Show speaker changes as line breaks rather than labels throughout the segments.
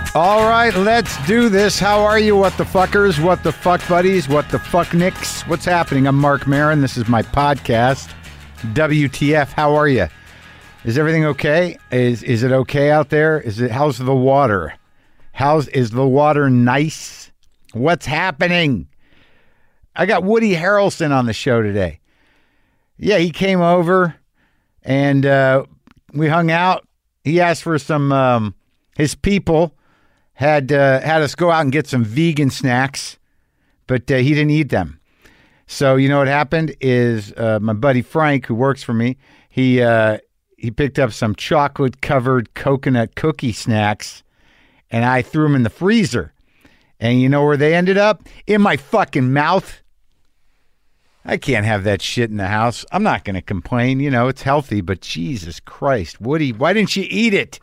All right, let's do this. How are you, what the fuckers, what the fuck buddies, what the fuck nicks? What's happening? I'm Mark Maron. This is my podcast, WTF. How are you? Is everything okay? Is it okay out there? How's the water? Is the water nice? What's happening? I got Woody Harrelson on the show today. Yeah, he came over and we hung out. He asked for some, his people had us go out and get some vegan snacks, but he didn't eat them. So you know what happened is my buddy Frank, who works for me, he picked up some chocolate-covered coconut cookie snacks, and I threw them in the freezer. And you know where they ended up? In my fucking mouth. I can't have that shit in the house. I'm not going to complain. You know, it's healthy, but Jesus Christ, Woody, why didn't you eat it?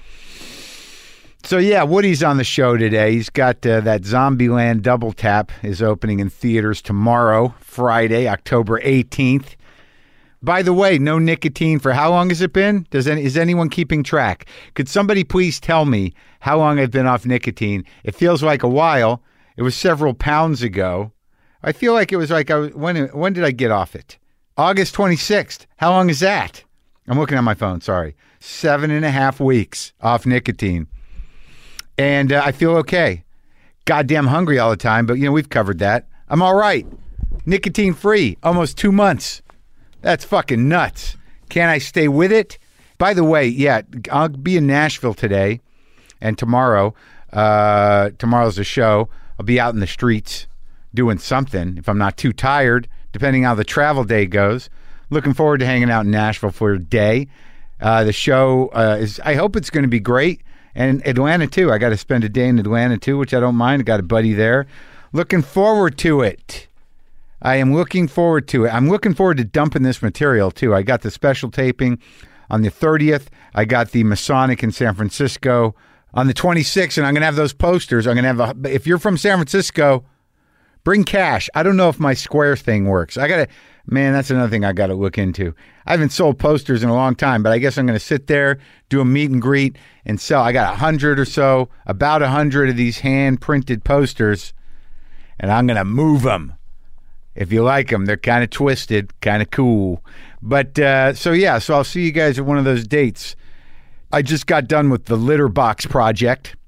So yeah, Woody's on the show today. He's got that Zombieland Double Tap is opening in theaters tomorrow, Friday, October 18th. By the way, no nicotine for how long has it been? Is anyone keeping track? Could somebody please tell me how long I've been off nicotine? It feels like a while. It was several pounds ago. I feel like it was like, when did I get off it? August 26th. How long is that? I'm looking at my phone, sorry. 7.5 weeks off nicotine. And I feel okay. Goddamn hungry all the time, but you know, we've covered that. I'm all right. Nicotine free, almost 2 months. That's fucking nuts. Can I stay with it? By the way, yeah, I'll be in Nashville today and tomorrow. Tomorrow's the show. I'll be out in the streets doing something if I'm not too tired, depending how the travel day goes. Looking forward to hanging out in Nashville for a day. The show I hope it's going to be great. And Atlanta, too. I got to spend a day in Atlanta, too, which I don't mind. I got a buddy there. Looking forward to it. I am looking forward to it. I'm looking forward to dumping this material, too. I got the special taping on the 30th. I got the Masonic in San Francisco on the 26th, and I'm going to have those posters. I'm going to have if you're from San Francisco, bring cash. I don't know if my Square thing works. Man, that's another thing I got to look into. I haven't sold posters in a long time, but I guess I'm going to sit there, do a meet and greet, and sell. I got 100 or so, about 100 of these hand-printed posters, and I'm going to move them. If you like them, they're kind of twisted, kind of cool. But, so I'll see you guys at one of those dates. I just got done with the litter box project.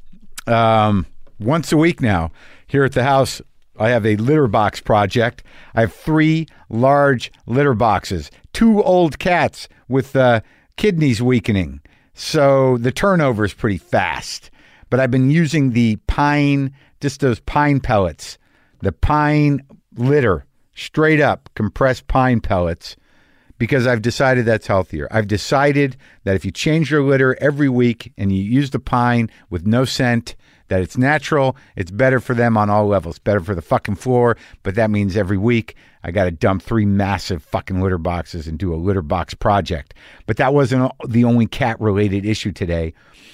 Once a week now, here at the house, I have a litter box project. I have 3 large litter boxes, 2 old cats with kidneys weakening. So the turnover is pretty fast. But I've been using the pine, just those pine pellets, the pine litter, straight up compressed pine pellets, because I've decided that's healthier. I've decided that if you change your litter every week and you use the pine with no scent, that it's natural, it's better for them on all levels. Better for the fucking floor, but that means every week I got to dump 3 massive fucking litter boxes and do a litter box project. But that wasn't the only cat-related issue today.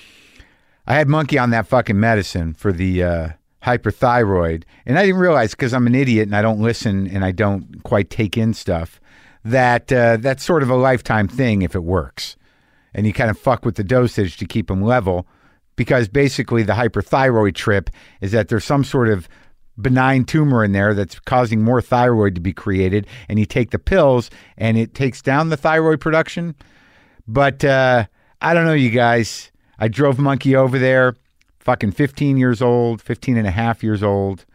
I had Monkey on that fucking medicine for the hyperthyroid, and I didn't realize, because I'm an idiot and I don't listen and I don't quite take in stuff, that that's sort of a lifetime thing if it works. And you kind of fuck with the dosage to keep them level. Because basically the hyperthyroid trip is that there's some sort of benign tumor in there that's causing more thyroid to be created, and you take the pills and it takes down the thyroid production. But I don't know, you guys. I drove Monkey over there, fucking 15 and a half years old.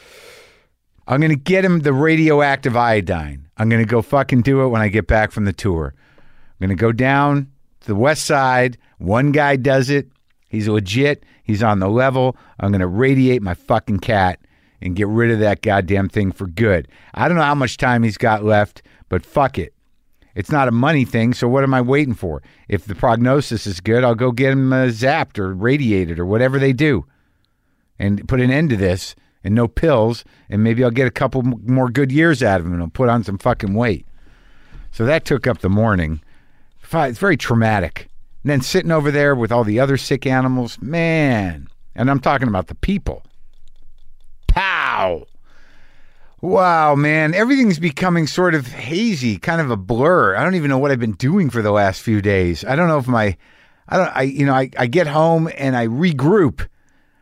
I'm going to get him the radioactive iodine. I'm going to go fucking do it when I get back from the tour. I'm going to go down to the west side. One guy does it. He's legit. He's on the level. I'm going to radiate my fucking cat and get rid of that goddamn thing for good. I don't know how much time he's got left, but fuck it. It's not a money thing, so what am I waiting for? If the prognosis is good, I'll go get him zapped or radiated or whatever they do and put an end to this, and no pills, and maybe I'll get a couple more good years out of him and I'll put on some fucking weight. So that took up the morning. It's very traumatic. And then sitting over there with all the other sick animals, man. And I'm talking about the people. Pow! Wow, man. Everything's becoming sort of hazy, kind of a blur. I don't even know what I've been doing for the last few days. I don't know if I get home and I regroup.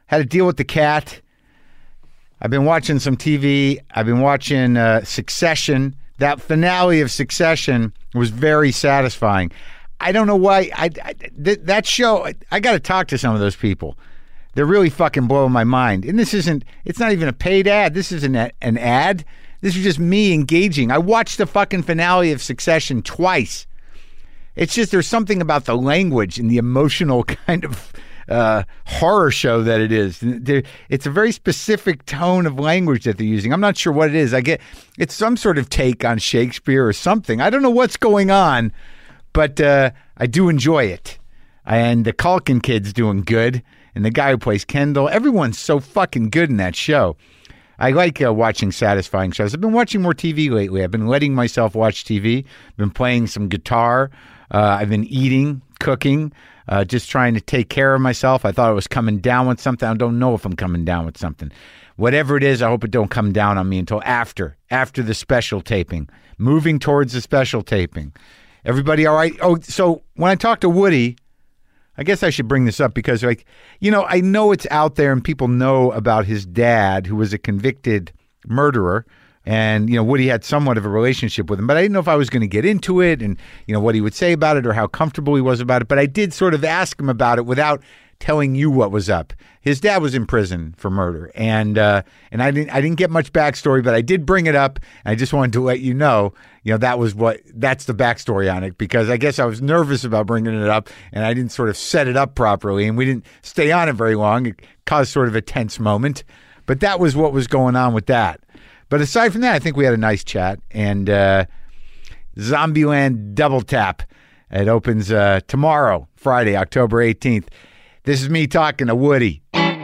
had to deal with the cat. I've been watching some TV. I've been watching Succession. That finale of Succession was very satisfying. I don't know why. That show, I got to talk to some of those people. They're really fucking blowing my mind. And it's not even a paid ad. This isn't an ad. This is just me engaging. I watched the fucking finale of Succession twice. It's just there's something about the language and the emotional kind of horror show that it is. It's a very specific tone of language that they're using. I'm not sure what it is. It's some sort of take on Shakespeare or something. I don't know what's going on, but I do enjoy it. And the Culkin kid's doing good. And the guy who plays Kendall, everyone's so fucking good in that show. I like watching satisfying shows. I've been watching more TV lately. I've been letting myself watch TV. I've been playing some guitar. I've been eating, cooking, just trying to take care of myself. I thought I was coming down with something. I don't know if I'm coming down with something. Whatever it is, I hope it don't come down on me until after the special taping. Moving towards the special taping. Everybody all right? Oh, so when I talked to Woody, I guess I should bring this up because, I know it's out there and people know about his dad, who was a convicted murderer. And, Woody had somewhat of a relationship with him, but I didn't know if I was going to get into it and, what he would say about it or how comfortable he was about it. But I did sort of ask him about it without telling you what was up. His dad was in prison for murder, and I didn't get much backstory, but I did bring it up. And I just wanted to let you know, that's the backstory on it, because I guess I was nervous about bringing it up, and I didn't sort of set it up properly, and we didn't stay on it very long. It caused sort of a tense moment, but that was what was going on with that. But aside from that, I think we had a nice chat, and Zombieland Double Tap. It opens tomorrow, Friday, October 18th. This is me talking to Woody.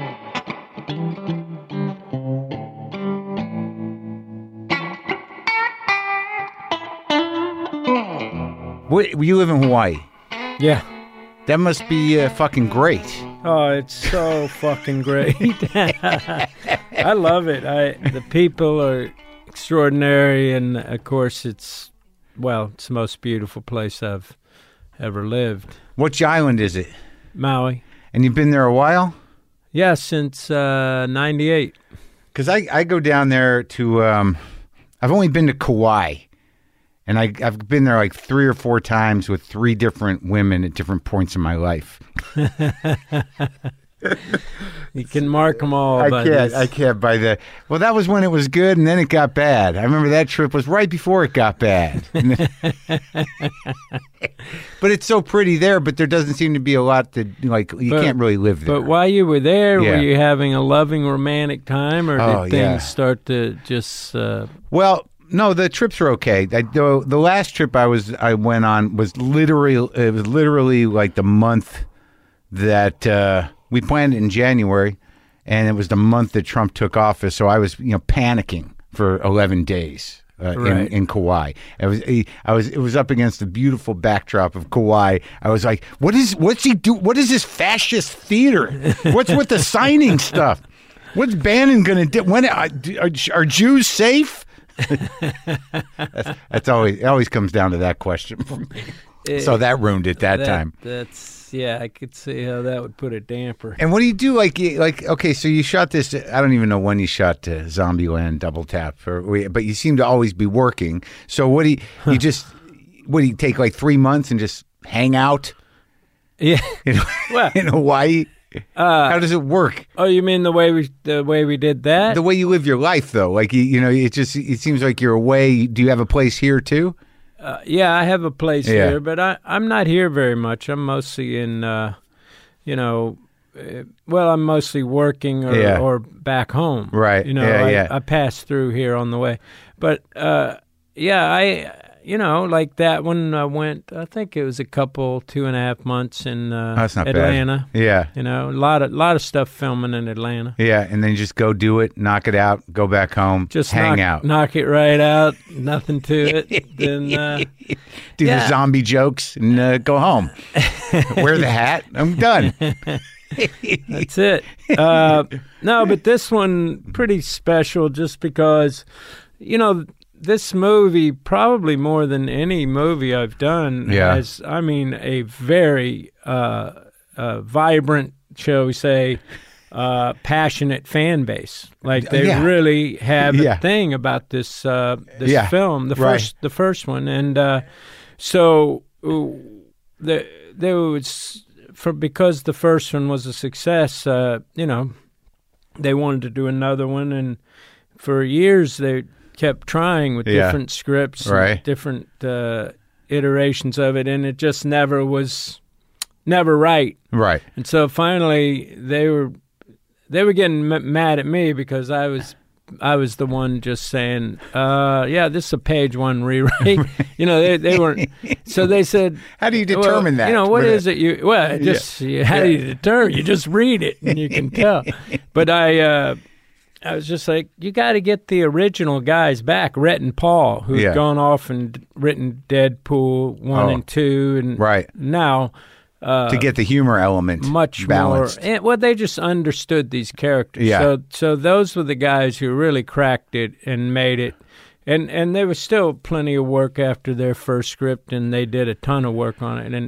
You live in Hawaii?
Yeah.
That must be fucking great.
Oh, it's so fucking great. I love it. The people are extraordinary, and of course it's the most beautiful place I've ever lived.
Which island is it?
Maui.
And you've been there a while?
Yeah, since 98.
Because I go down there to, I've only been to Kauai. And I've been there like 3 or 4 times with 3 different women at different points in my life.
You can mark them all.
I can't by the. Well, that was when it was good, and then it got bad. I remember that trip was right before it got bad. But it's so pretty there, but there doesn't seem to be a lot to, can't really live there.
But while you were there, were you having a loving romantic time, or did things start to just...
Well... No, the trips were okay. The last trip I went on was literally like the month that we planned it in January, and it was the month that Trump took office. So I was panicking for 11 days in Kauai. It was up against the beautiful backdrop of Kauai. I was like, what's he do? What is this fascist theater? What's with the signing stuff? What's Bannon going to do? When are Jews safe? It always comes down to that question for me. So that ruined it that time.
I could see how that would put a damper.
And what do you do? Okay, so you shot this. I don't even know when you shot Zombieland Double Tap, but you seem to always be working. So what do you take like 3 months and just hang out?
Yeah,
in Hawaii. How does it work?
Oh, you mean the way we did that?
The way you live your life, though. Like it seems like you're away. Do you have a place here too?
Yeah, I have a place here, but I'm not here very much. I'm mostly in, I'm mostly working or back home.
Right.
I pass through here on the way, but like that one I went, I think it was a couple, 2.5 months in
That's not
Atlanta.
Bad. Yeah.
A lot of stuff filming in Atlanta.
Yeah, and then you just go do it, knock it out, go back home,
just
hang out.
Knock it right out, nothing to it. Then
do the zombie jokes and go home. Wear the hat, I'm done.
That's it. No, but this one pretty special just because, this movie, probably more than any movie I've done, has, a very vibrant, shall we say, passionate fan base. Like they really have a thing about this film, the first one, and so there was because the first one was a success. They wanted to do another one, and for years they kept trying with different scripts, and different iterations of it, and it just never was right. Right. And so finally they were getting mad at me because I was the one just saying, this is a page one rewrite. They weren't. So they said,
how do you determine that?
What is it? How do you determine? You just read it and you can tell. But I was just like, you got to get the original guys back, Rhett and Paul, who've gone off and written Deadpool 1 and 2, and now.
To get the humor element
much
balanced.
More. They just understood these characters.
Yeah.
So those were the guys who really cracked it and made it. And there was still plenty of work after their first script, and they did a ton of work on it.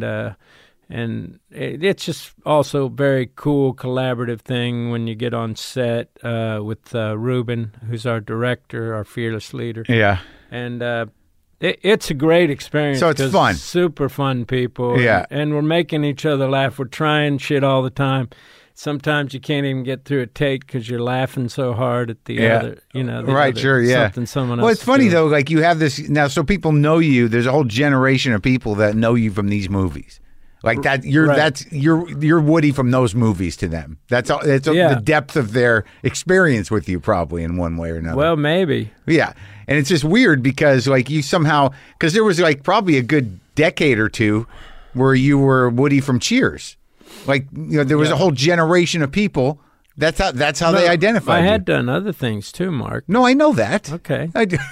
And it's just also a very cool collaborative thing when you get on set with Ruben, who's our director, our fearless leader.
Yeah.
And it's a great experience.
So it's fun.
Super fun people.
Yeah.
And we're making each other laugh. We're trying shit all the time. Sometimes you can't even get through a take because you're laughing so hard at the other, something someone else.
Well, it's funny though, like you have this now, so people know you. There's a whole generation of people that know you from these movies. Like that, you're Woody from those movies to them. That's all. It's the depth of their experience with you, probably in one way or another.
Well, maybe.
Yeah, and it's just weird because like you somehow because there was like probably a good decade or two where you were Woody from Cheers. Like there was a whole generation of people. That's how they identified you.
I had done other things too, Mark.
No, I know that.
Okay,
I do.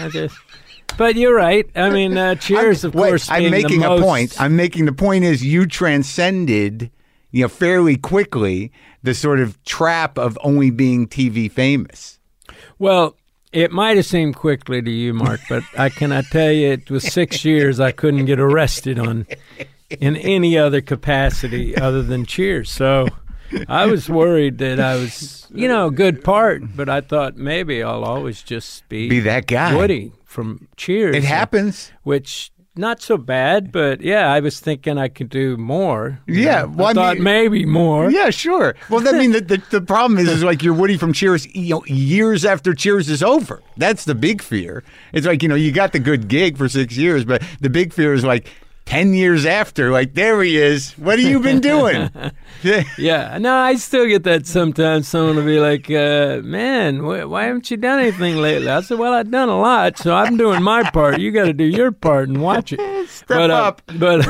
But you're right. I mean, Cheers, of course.
I'm making a point. I'm making the point is you transcended, fairly quickly the sort of trap of only being TV famous.
Well, it might have seemed quickly to you, Mark, but I cannot tell you it was 6 years I couldn't get arrested in any other capacity other than Cheers. So I was worried that I was, a good part, but I thought maybe I'll always just be
that guy.
Woody from Cheers.
It happens.
Which, not so bad, but I was thinking I could do more.
Yeah.
Well, I thought maybe more.
Yeah, sure. Well, I mean, the problem is like you're Woody from Cheers, years after Cheers is over. That's the big fear. It's like, you got the good gig for 6 years, but the big fear is like, 10 years after, like, there he is. What have you been doing?
Yeah. No, I still get that sometimes. Someone will be like, man, why haven't you done anything lately? I said, well, I've done a lot, so I'm doing my part. You got to do your part and watch it.
Step up.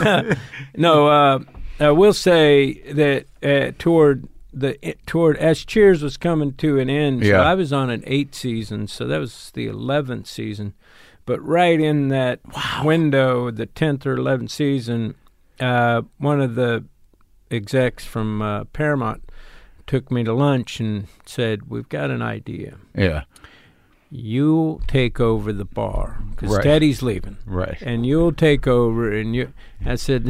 No, I will say that toward as Cheers was coming to an end, so I was on an 8 season, so that was the 11th season. But right in that window, the 10th or 11th season, one of the execs from Paramount took me to lunch and said, we've got an idea.
Yeah.
You'll take over the bar because Teddy's leaving.
Right.
And you'll take over. And I said,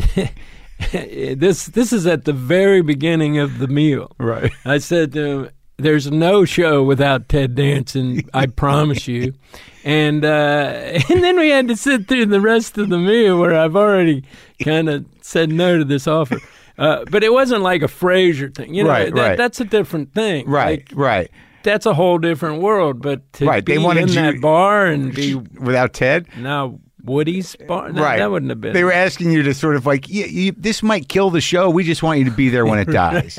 this is at the very beginning of the meal.
Right.
I said to him, there's no show without Ted Danson, I promise you. And then we had to sit through the rest of the meal where I've already kind of said no to this offer. But it wasn't like a Frasier thing. That's a different thing.
Right, right.
That's a whole different world. But to be in that bar and be...
Without Ted?
Now, Woody's bar? No, that wouldn't have been...
They were asking you to sort of like, this might kill the show. We just want you to be there when it dies.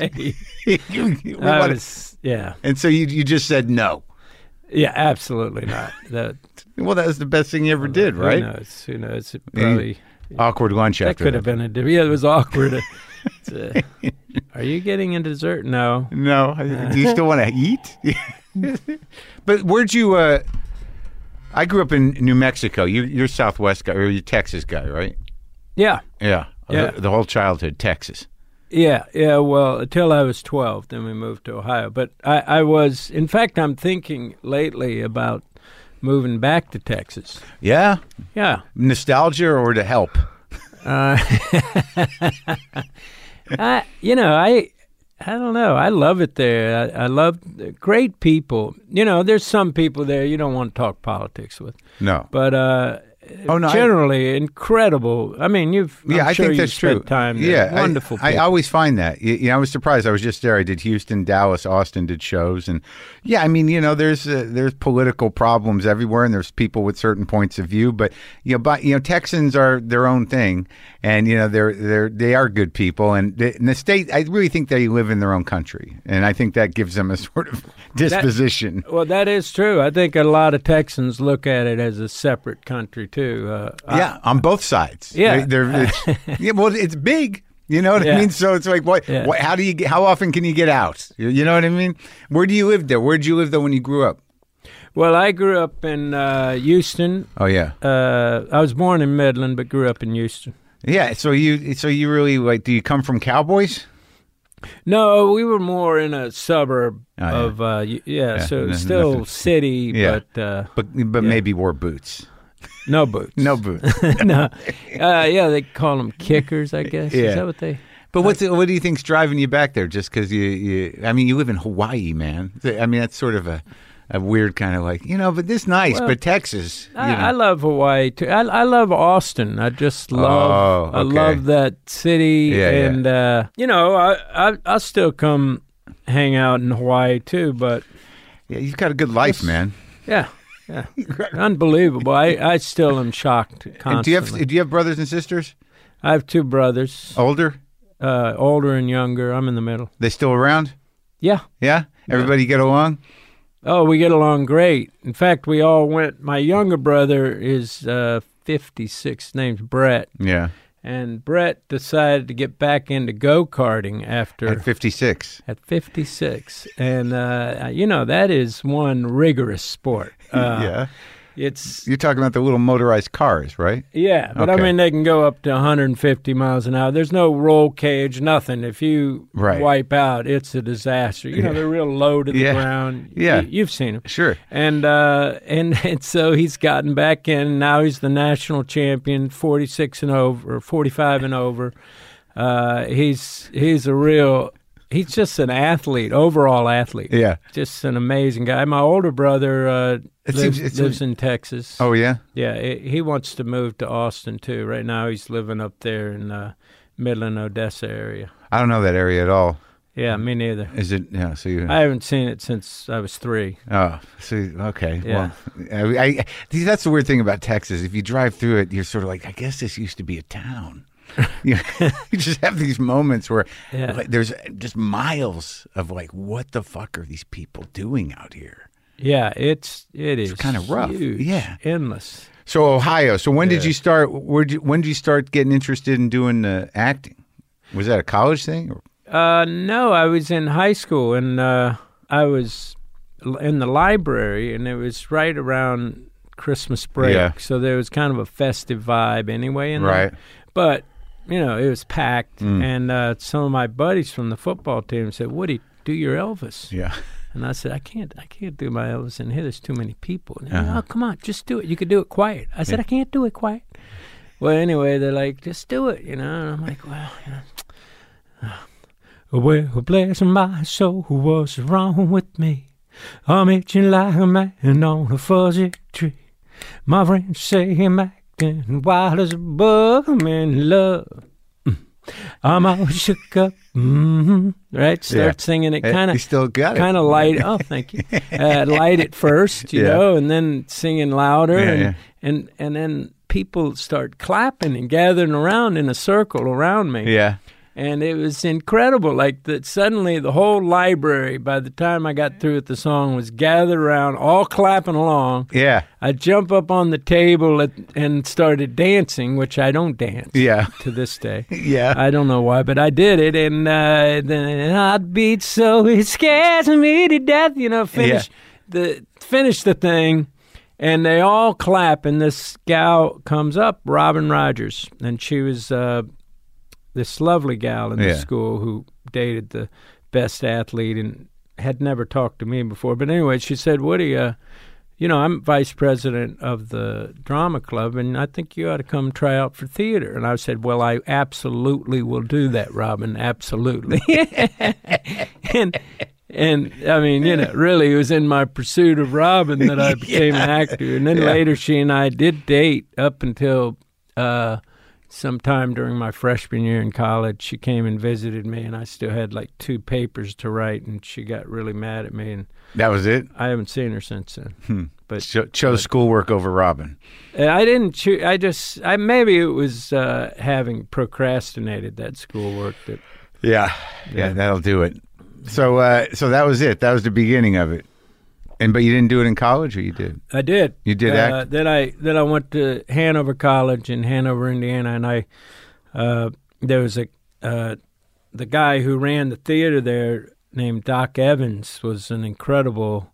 Yeah.
And so you just said no.
Yeah, absolutely not.
Well, that was the best thing you ever did, right?
Who knows? It probably
awkward lunch
that
after
could have been it was awkward. Are you getting a dessert? No.
Do you still want to eat? But where'd you? I grew up in New Mexico. You're Southwest guy, or you're Texas guy, right?
Yeah.
Yeah. The whole childhood, Texas.
Yeah. Well, until I was 12, then we moved to Ohio. But I was, in fact, I'm thinking lately about moving back to Texas.
Yeah?
Yeah.
Nostalgia or to help?
I I don't know. I love it there. I love great people. You know, there's some people there you don't want to talk politics with.
No.
But generally incredible. I mean,
I think that's true.
Time there.
Yeah,
Wonderful people.
I always find that. I was surprised. I was just there. I did Houston, Dallas, Austin, did shows. And yeah, I mean, there's political problems everywhere and there's people with certain points of view. But, Texans are their own thing. And, they are good people. And in the state, I really think they live in their own country. And I think that gives them a sort of disposition.
That is true. I think a lot of Texans look at it as a separate country, too.
On both sides.
Yeah.
It's big. You know what I mean? So it's like, how often can you get out? You know what I mean? Where do you live there? Where did you live though when you grew up?
Well, I grew up in Houston.
Oh yeah.
I was born in Midland, but grew up in Houston.
Yeah. So you really do you come from Cowboys?
No, we were more in a suburb of so still city, but
maybe wore boots.
No boots.
No boots.
No. They call them kickers, I guess.
Yeah.
Is that what they?
But what do you think's driving you back there? Just because you live in Hawaii, man. I mean, that's sort of a weird kind of but this nice, but Texas.
I love Hawaii too. I love Austin. I just love. I love that city, and I'll still come hang out in Hawaii too. But
you've got a good life, man.
Yeah. Yeah, unbelievable. I still am shocked constantly.
And do you have brothers and sisters?
I have two brothers.
Older?
Older and younger. I'm in the middle.
They still around?
Yeah.
Yeah? Everybody get along?
Oh, we get along great. In fact, we all went. My younger brother is 56. Name's Brett.
Yeah.
And Brett decided to get back into go-karting after...
At 56.
At 56. And, that is one rigorous sport.
Yeah.
You're
talking about the little motorized cars, right?
Yeah, but I mean, they can go up to 150 miles an hour. There's no roll cage, nothing. If you wipe out, it's a disaster. They're real low to the ground.
Yeah.
You've seen them.
Sure.
And so he's gotten back in. Now he's the national champion, 46 and over, or 45 and over. He's just an athlete, overall athlete.
Yeah.
Just an amazing guy. My older brother lives in Texas.
Oh, yeah?
Yeah, he wants to move to Austin, too. Right now he's living up there in Midland, Odessa area.
I don't know that area at all.
Yeah, me neither.
Is it? Yeah, so
I haven't seen it since I was 3.
Oh, so, okay.
Yeah.
Well, that's the weird thing about Texas. If you drive through it, you're sort of like, I guess this used to be a town. You just have these moments where there's just miles of what the fuck are these people doing out here?
Yeah, it is.
It's kind of rough.
Huge, endless.
So Ohio. So when did you start? When did you start getting interested in doing acting? Was that a college thing?
No, I was in high school and I was in the library, and it was right around Christmas break.
Yeah.
So there was kind of a festive vibe anyway in
right.
there. But it was packed, and some of my buddies from the football team said, "Woody, do your Elvis."
Yeah.
And I said, I can't do my Elvis in here. There's too many people. And they're like, oh, come on, just do it. You could do it quiet. I said, I can't do it quiet. Well, anyway, they're like, just do it, And I'm like, well, well, bless my soul, what's wrong with me? I'm itching like a man on a fuzzy tree. My friends say I'm acting wild as a bug. I'm in love. I'm all shook up. Right? Start singing it kind of.
You still got it.
Kind of light. Oh, thank you. Light it first, you know, and then singing louder. And then people start clapping and gathering around in a circle around me.
Yeah.
And it was incredible. Suddenly the whole library, by the time I got through with the song, was gathered around, all clapping along.
Yeah.
I jump up on the table and started dancing, which I don't dance to this day.
Yeah.
I don't know why, but I did it. And then heartbeat so it scares me to death. Finish the thing. And they all clap, and this gal comes up, Robin Rogers, and she was this lovely gal in the school who dated the best athlete and had never talked to me before. But anyway, she said, Woody, I'm vice president of the drama club, and I think you ought to come try out for theater. And I said, well, I absolutely will do that, Robin, absolutely. And I mean, really, it was in my pursuit of Robin that I became an actor. And then later, she and I did date up until sometime during my freshman year in college. She came and visited me, and I still had like 2 papers to write, and she got really mad at me. And
that was it?
I haven't seen her since then. But
chose schoolwork over Robin.
I didn't choose. Maybe it was having procrastinated that schoolwork.
Yeah, that'll do it. So that was it. That was the beginning of it. But you didn't do it in college, or you did?
I did.
You did act?
Then I went to Hanover College in Hanover, Indiana, and there was the guy who ran the theater there named Doc Evans was an incredible,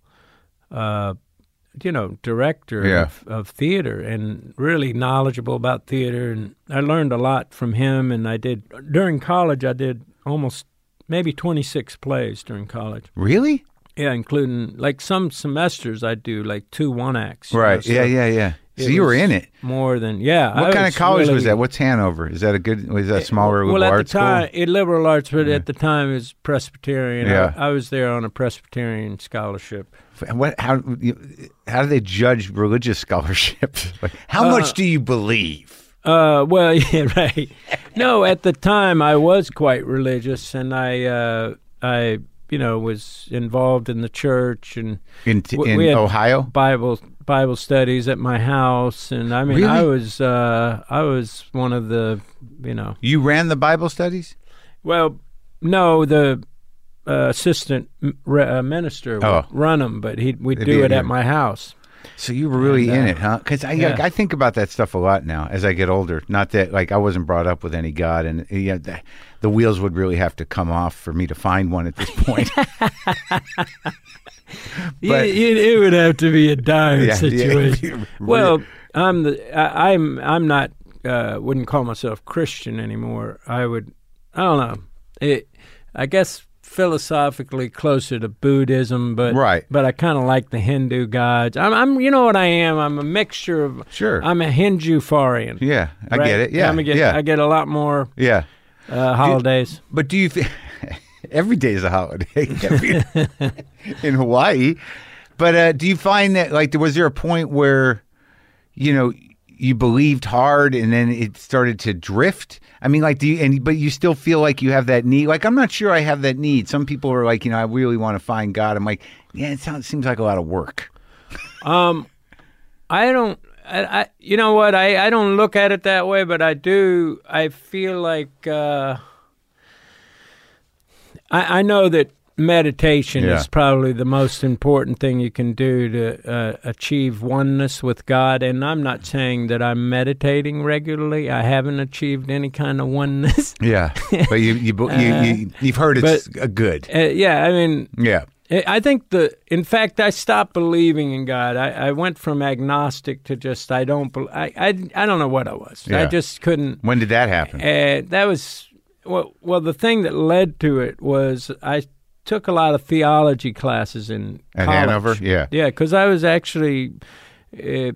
director of theater and really knowledgeable about theater, and I learned a lot from him. And during college, I did almost maybe 26 plays during college.
Really?
Yeah, including, like, some semesters I do, like, 2 one-acts.
Right,
So
yeah. So you were in it.
More than,
What kind of college was that? What's Hanover? Is that smaller liberal arts school?
Well, at the time, liberal arts, but at the time it was Presbyterian.
Yeah.
I was there on a Presbyterian scholarship.
How do they judge religious scholarships? Like, how much do you believe?
Well, yeah, right. No, at the time I was quite religious, and I was involved in the church, and
in
we had
Ohio
Bible studies at my house, and I mean,
really?
I was one of the,
You ran the Bible studies?
Well, no, the assistant minister would run them, but we'd do it at my house.
So you were really in it, huh? Because I think about that stuff a lot now as I get older. Not that, like, I wasn't brought up with any God, and the wheels would really have to come off for me to find one at this point. But,
it would have to be a dire situation.
Yeah.
Well, I'm not wouldn't call myself Christian anymore. I don't know. I guess philosophically closer to Buddhism, but I kind of like the Hindu gods. I'm you know what I am? I'm a mixture of.
Sure.
I'm a Hindu-farian.
Yeah, I get it. Yeah,
I get a lot more.
Yeah.
Holidays.
But do you think every day is a holiday in Hawaii? But do you find that, like, was there a point where, you believed hard and then it started to drift? I mean, like, but you still feel like you have that need? Like, I'm not sure I have that need. Some people are like, I really want to find God. I'm like, yeah, seems like a lot of work.
I don't. You know what? I don't look at it that way, but I do. I feel like I know that meditation is probably the most important thing you can do to achieve oneness with God. And I'm not saying that I'm meditating regularly. I haven't achieved any kind of oneness.
Yeah, but you've heard it's good.
Yeah, I mean,
yeah.
I think in fact, I stopped believing in God. I went from agnostic to just I don't know what I was.
Yeah.
I just couldn't.
When did that happen?
That was well. The thing that led to it was I took a lot of theology classes in
at
college.
Hanover. Yeah,
because I was actually, there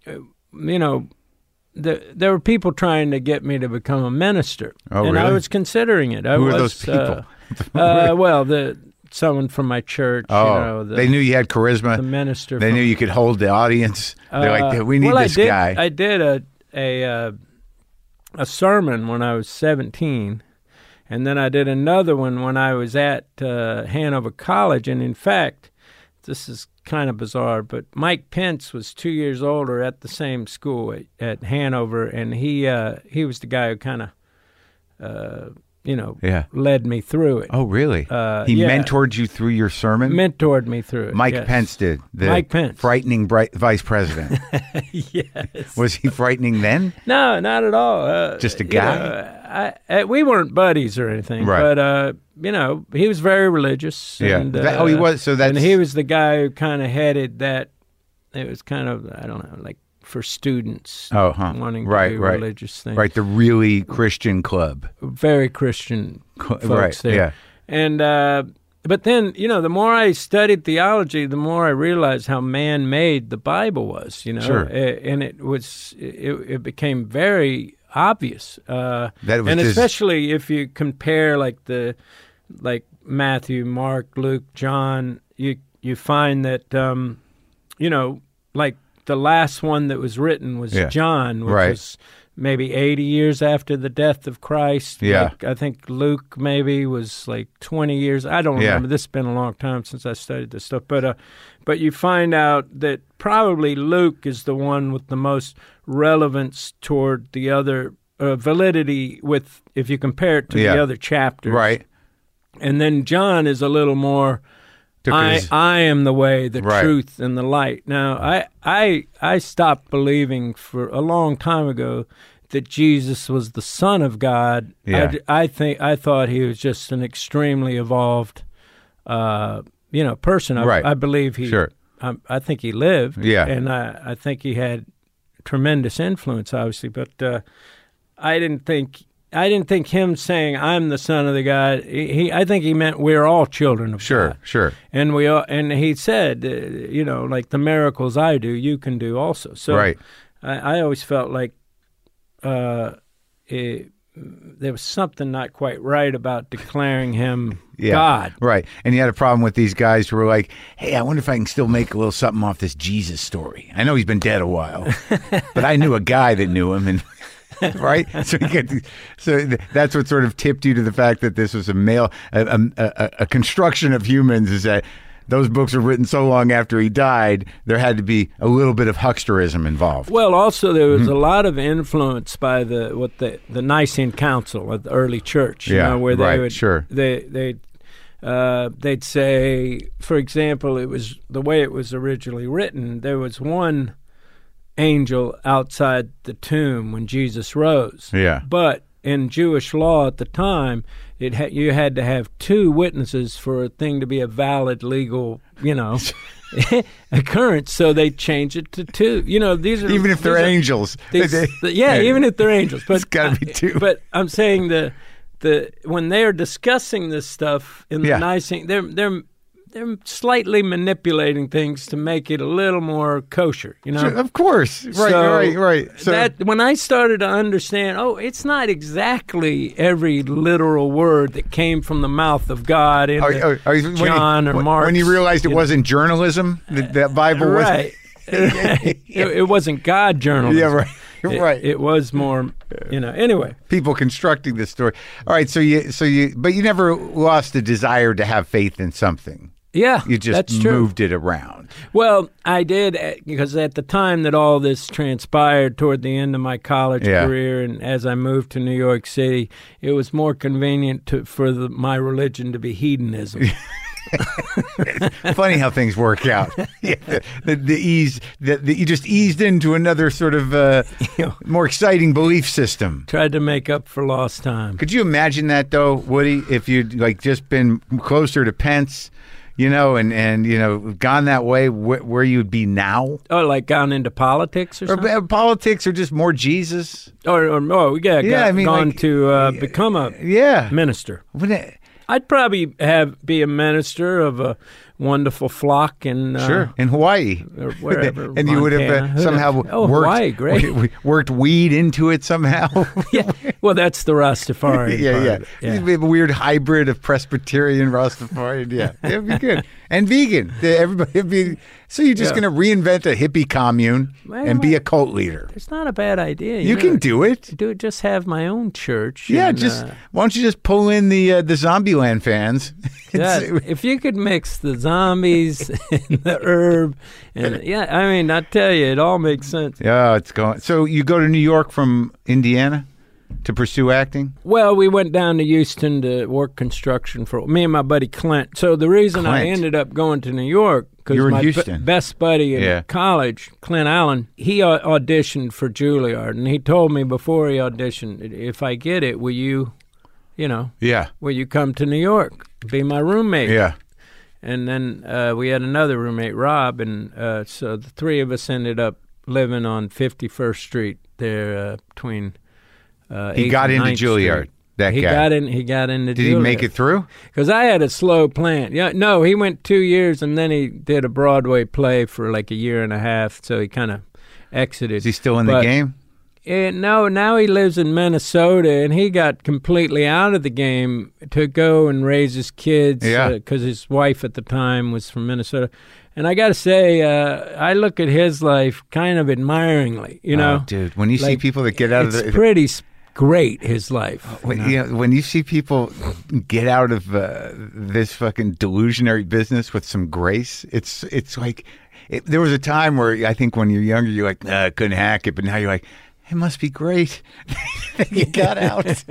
were people trying to get me to become a minister.
Oh,
and
really?
I was considering it.
Who were those people?
Someone from my church.
Oh, they knew you had charisma.
The minister.
They knew you could hold the audience. They're like, we need this guy.
I did a sermon when I was 17, and then I did another one when I was at Hanover College. And in fact, this is kind of bizarre, but Mike Pence was 2 years older at the same school at Hanover, and he was the guy who kind of led me through it.
Oh, really? He mentored you through your sermon?
Mentored me through it.
Mike Pence did.
Mike Pence.
Frightening vice president.
Yes.
Was he frightening then?
No, not at all.
Just a guy?
We weren't buddies or anything,
right.
But, he was very religious.
Yeah.
And,
he was. So that's...
And he was the guy who kind of headed that. It was kind of, I don't know, like for students wanting to do religious things.
Right, the really Christian club.
Very Christian folks there.
Yeah.
And but then, the more I studied theology, the more I realized how man-made the Bible was,
Sure.
And it became very obvious.
That was
and especially if you compare like Matthew, Mark, Luke, John, you find that, like the last one that was written was John, which was maybe 80 years after the death of Christ.
Yeah.
Like, I think Luke maybe was like 20 years. I don't remember. This has been a long time since I studied this stuff. But you find out that probably Luke is the one with the most relevance toward the other validity if you compare it to the other chapters.
Right.
And then John is a little more... I am the way, the truth, and the light. Now, I stopped believing for a long time ago that Jesus was the Son of God.
Yeah.
I thought he was just an extremely evolved, person. I believe he.
Sure.
I think he lived.
Yeah.
And I think he had tremendous influence, obviously. But I didn't think him saying I'm the Son of the God. I think he meant we're all children of God.
Sure.
And and he said, like the miracles I do, you can do also. So I always felt like there was something not quite right about declaring him God.
Right. And you had a problem with these guys who were like, hey, I wonder if I can still make a little something off this Jesus story. I know he's been dead a while, but I knew a guy that knew him, and right, so that's what sort of tipped you to the fact that this was a construction of humans. Is that those books were written so long after he died, there had to be a little bit of hucksterism involved.
Well, also there was a lot of influence by the Nicene Council of the early church. Where they'd say, for example, it was the way it was originally written. There was one angel outside the tomb when Jesus rose.
Yeah.
But in Jewish law at the time, you had to have two witnesses for a thing to be a valid legal, occurrence. So they changed it to two. These are
even if they're angels.
Even if they're angels. But
it's got to be two.
But I'm saying when they are discussing this stuff in the Nicene, they're slightly manipulating things to make it a little more kosher,
Sure, of course. Right. So
that when I started to understand, it's not exactly every literal word that came from the mouth of God in John or Mark.
When you realized it wasn't journalism, that Bible was...
Right. It wasn't God journalism.
Yeah, right.
It was more, anyway.
People constructing this story. All right, but you never lost the desire to have faith in something.
Yeah,
you just moved it around.
Well, I did, because at the time that all this transpired toward the end of my college career, and as I moved to New York City, it was more convenient for my religion to be hedonism.
Funny how things work out. The ease that you just eased into another sort of more exciting belief system.
Tried to make up for lost time.
Could you imagine that though, Woody? If you'd just been closer to Pence, and gone that way, where you'd be now?
Oh, like gone into politics or something?
Or politics, or just more Jesus?
Gone to become a minister. I'd probably be a minister of a wonderful flock in
in Hawaii
or wherever,
and you would have somehow
Hawaii, great.
worked weed into it somehow.
Yeah, well, that's the Rastafarian.
Yeah. We have a weird hybrid of Presbyterian Rastafarian. Yeah, it'd be good. And vegan. Everybody. So you're just going to reinvent a hippie commune and be a cult leader.
It's not a bad idea.
You can do it.
Just have my own church.
Yeah, why don't you just pull in the Zombieland fans?
If you could mix the zombies and the herb, and I tell you, it all makes sense.
Yeah, it's going. So you go to New York from Indiana to pursue acting?
Well, we went down to Houston to work construction for me and my buddy Clint. So the reason I ended up going to New York, because my best buddy in college, Clint Allen, he auditioned for Juilliard, and he told me before he auditioned, if I get it, will you come to New York, be my roommate?
Yeah.
And then we had another roommate, Rob, and so the three of us ended up living on 51st Street there between
he got into Juilliard. That
he
guy.
He got into.
Did he make it through?
Because I had a slow plant. Yeah, no, he went 2 years and then he did a Broadway play for like a year and a half. So he kind of exited.
Is he still in the game?
No, now he lives in Minnesota, and he got completely out of the game to go and raise his kids because his wife at the time was from Minnesota. And I got to say, I look at his life kind of admiringly, you know.
Oh, dude, when you see people that get out of
it's pretty great, his life.
When you see people get out of this fucking delusionary business with some grace, it's like there was a time where I think when you're younger, you're like, I couldn't hack it, but now you're like, it must be great that you got out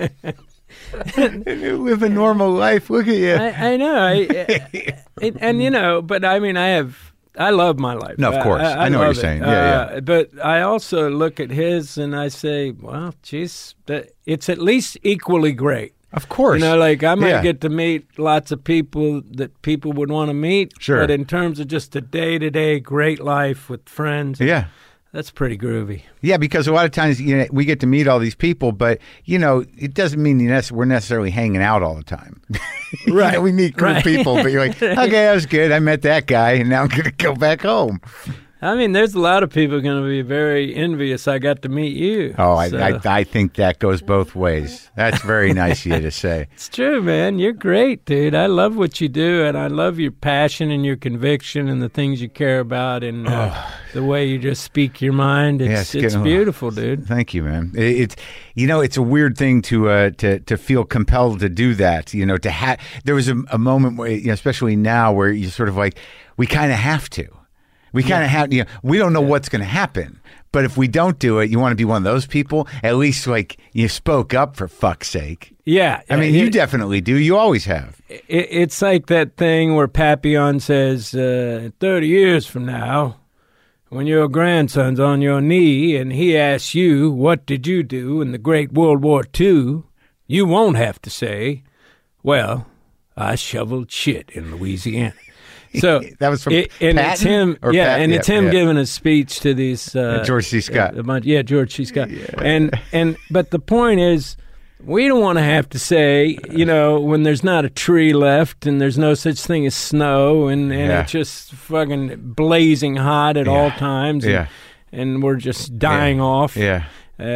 and you live a normal life. Look at you.
I know. And, you know, but I mean, I love my life.
No, of course. I know what you're saying. Yeah.
But I also look at his and I say, well, geez, it's at least equally great.
Of course.
You know, like I might get to meet lots of people that people would want to meet.
Sure.
But in terms of just a day-to-day great life with friends.
Yeah.
That's pretty groovy.
Yeah, because a lot of times we get to meet all these people, but, it doesn't mean we're necessarily hanging out all the time.
Right.
We meet cool people, but you're like, okay, that was good. I met that guy, and now I'm going to go back home.
I mean, there's a lot of people going to be very envious I got to meet you.
Oh, I think that goes both ways. That's very nice of you to say.
It's true, man. You're great, dude. I love what you do, and I love your passion and your conviction and the things you care about and the way you just speak your mind. It's beautiful, dude.
Thank you, man. It's a weird thing to feel compelled to do that. There was a moment where, especially now, where you sort of like, we kind of have to. We kind of have, we don't know what's going to happen. But if we don't do it, you want to be one of those people. At least, like, you spoke up, for fuck's sake.
Yeah.
I mean, you definitely do. You always have.
It's like that thing where Papillon says, 30 years from now, when your grandson's on your knee and he asks you, what did you do in the Great World War II? You won't have to say, well, I shoveled shit in Louisiana. So
that was from
and it's him, it's him giving a speech to these
George C. Scott.
George C. Scott. Yeah. But the point is, we don't want to have to say, when there's not a tree left and there's no such thing as snow and it's just fucking blazing hot at all times, and we're just dying off.
Yeah.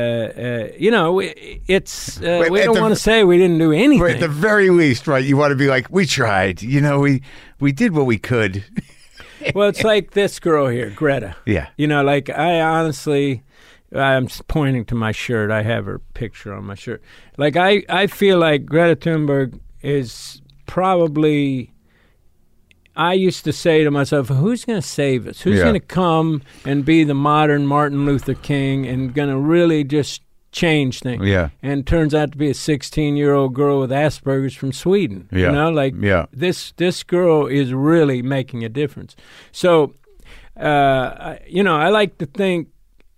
We don't want to say we didn't do anything.
At the very least, right? You want to be like, we tried. We did what we could.
Well, it's like this girl here, Greta.
Yeah.
Like I honestly, I'm pointing to my shirt. I have her picture on my shirt. Like I feel like Greta Thunberg is probably. I used to say to myself, who's going to save us? Who's going to come and be the modern Martin Luther King and going to really just change things?
Yeah.
And it turns out to be a 16-year-old girl with Asperger's from Sweden.
Yeah.
This girl is really making a difference. So, I like to think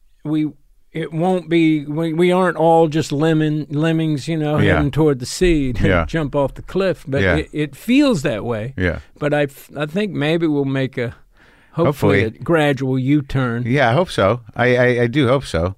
it won't be, we aren't all just lemmings, heading toward the sea to jump off the cliff. But it feels that way.
Yeah.
But I think maybe we'll make hopefully a gradual U-turn.
Yeah, I hope so. I do hope so.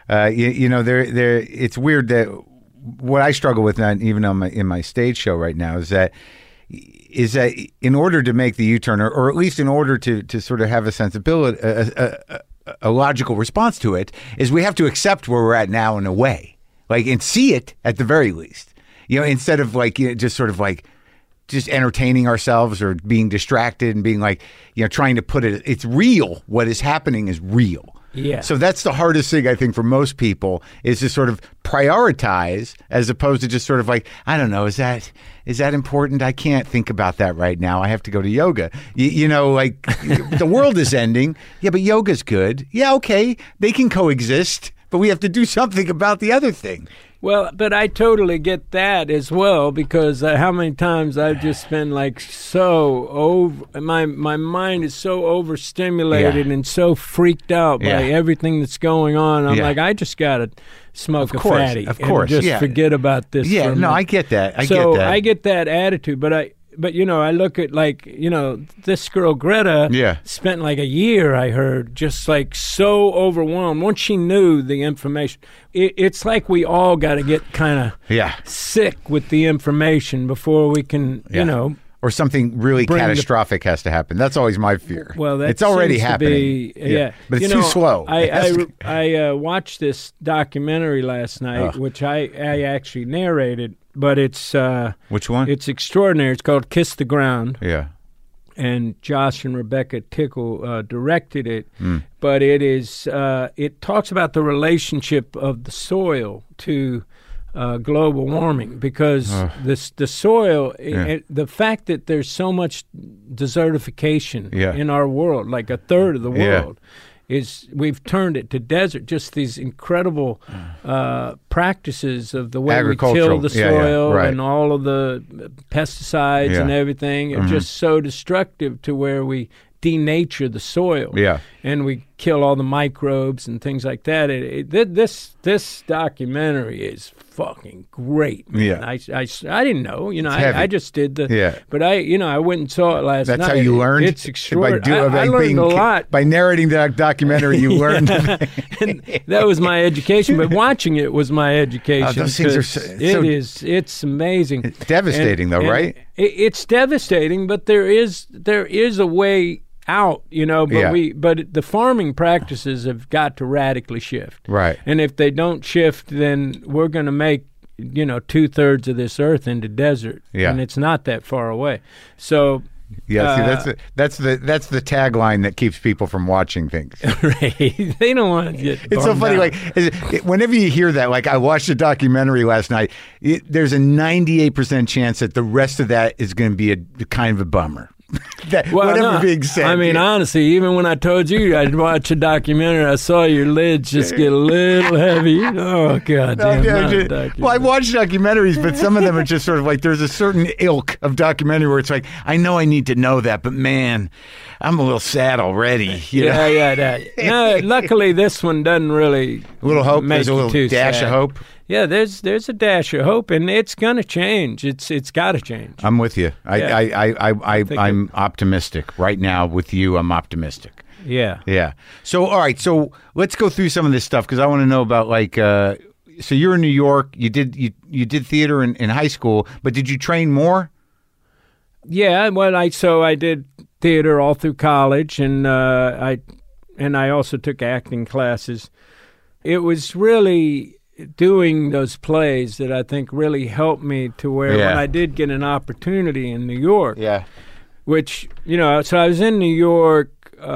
It's weird that what I struggle with, even in my stage show right now, is that in order to make the U-turn, or at least in order to sort of have a sensibility, a logical response to it, is we have to accept where we're at now in a way, and see it at the very least, instead of just sort of just entertaining ourselves or being distracted and being trying to put it's real. What is happening is real.
Yeah.
So that's the hardest thing, I think, for most people, is to sort of prioritize as opposed to just sort of I don't know, is that important? I can't think about that right now. I have to go to yoga. The world is ending. Yeah, but yoga's good. Yeah, okay. They can coexist, but we have to do something about the other thing.
Well, but I totally get that as well, because how many times I've just been so over, my mind is so overstimulated and so freaked out by everything that's going on. I'm I just got to smoke a fatty and just forget about this.
Yeah, no, I get that. I
get that attitude, but but I look at this girl Greta spent like a year, I heard, just like so overwhelmed. Once she knew the information, it's like we all got to get kind of sick with the information before we can,
or something really catastrophic has to happen. That's always my fear.
Well,
it's already happening. But it's too slow.
I watched this documentary last night, which I actually narrated, but it's
which one?
It's extraordinary. It's called Kiss the Ground.
Yeah.
And Josh and Rebecca Tickle directed it, but it talks about the relationship of the soil to global warming, because the soil, the fact that there's so much desertification in our world, like a third of the world, is we've turned it to desert. Just these incredible practices of the way we till the soil and all of the pesticides and everything are just so destructive to where we denature the soil. And we kill all the microbes and things like that. This documentary is fucking great, man. I didn't know, I just did but I went and saw it last night.
That's how you learned?
It's extraordinary. I learned a lot.
By narrating that documentary, you learned.
And that was my education, but watching it was my education.
Those things are
it's amazing.
It's devastating, right?
It's devastating, but there is a way out, but the farming practices have got to radically shift.
Right. And
if they don't shift, then we're going to make, 2/3 of this earth into desert.
Yeah.
And it's not that far away. So
that's the tagline that keeps people from watching things.
Right. They don't want to get
It's so funny.
Out.
Whenever you hear that, I watched a documentary last night, there's a 98% chance that the rest of that is going to be a kind of a bummer. Being said.
I mean, honestly, even when I told you I'd watch a documentary, I saw your lids just get a little heavy. Oh, God damn.
Well, I watch documentaries, but some of them are just sort of like, there's a certain ilk of documentary where it's like, I know I need to know that, but man, I'm a little sad already.
No, luckily this one doesn't really.
A little hope. There's a little dash
sad.
Of hope.
Yeah, there's a dash of hope, and it's gonna change. It's got to change.
I'm with you. I'm optimistic right now. With you, I'm optimistic.
Yeah.
So, all right. So let's go through some of this stuff because I want to know about So you're in New York. You did theater in high school, but did you train more?
Yeah. Well, I did theater all through college, and I also took acting classes. It was really doing those plays that I think really helped me to where when I did get an opportunity in New York, which, so I was in New York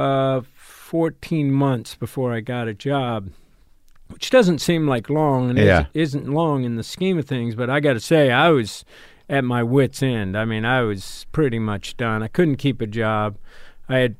14 months before I got a job, which doesn't seem like long, and it isn't long in the scheme of things, but I got to say, I was at my wit's end. I mean, I was pretty much done. I couldn't keep a job. I had,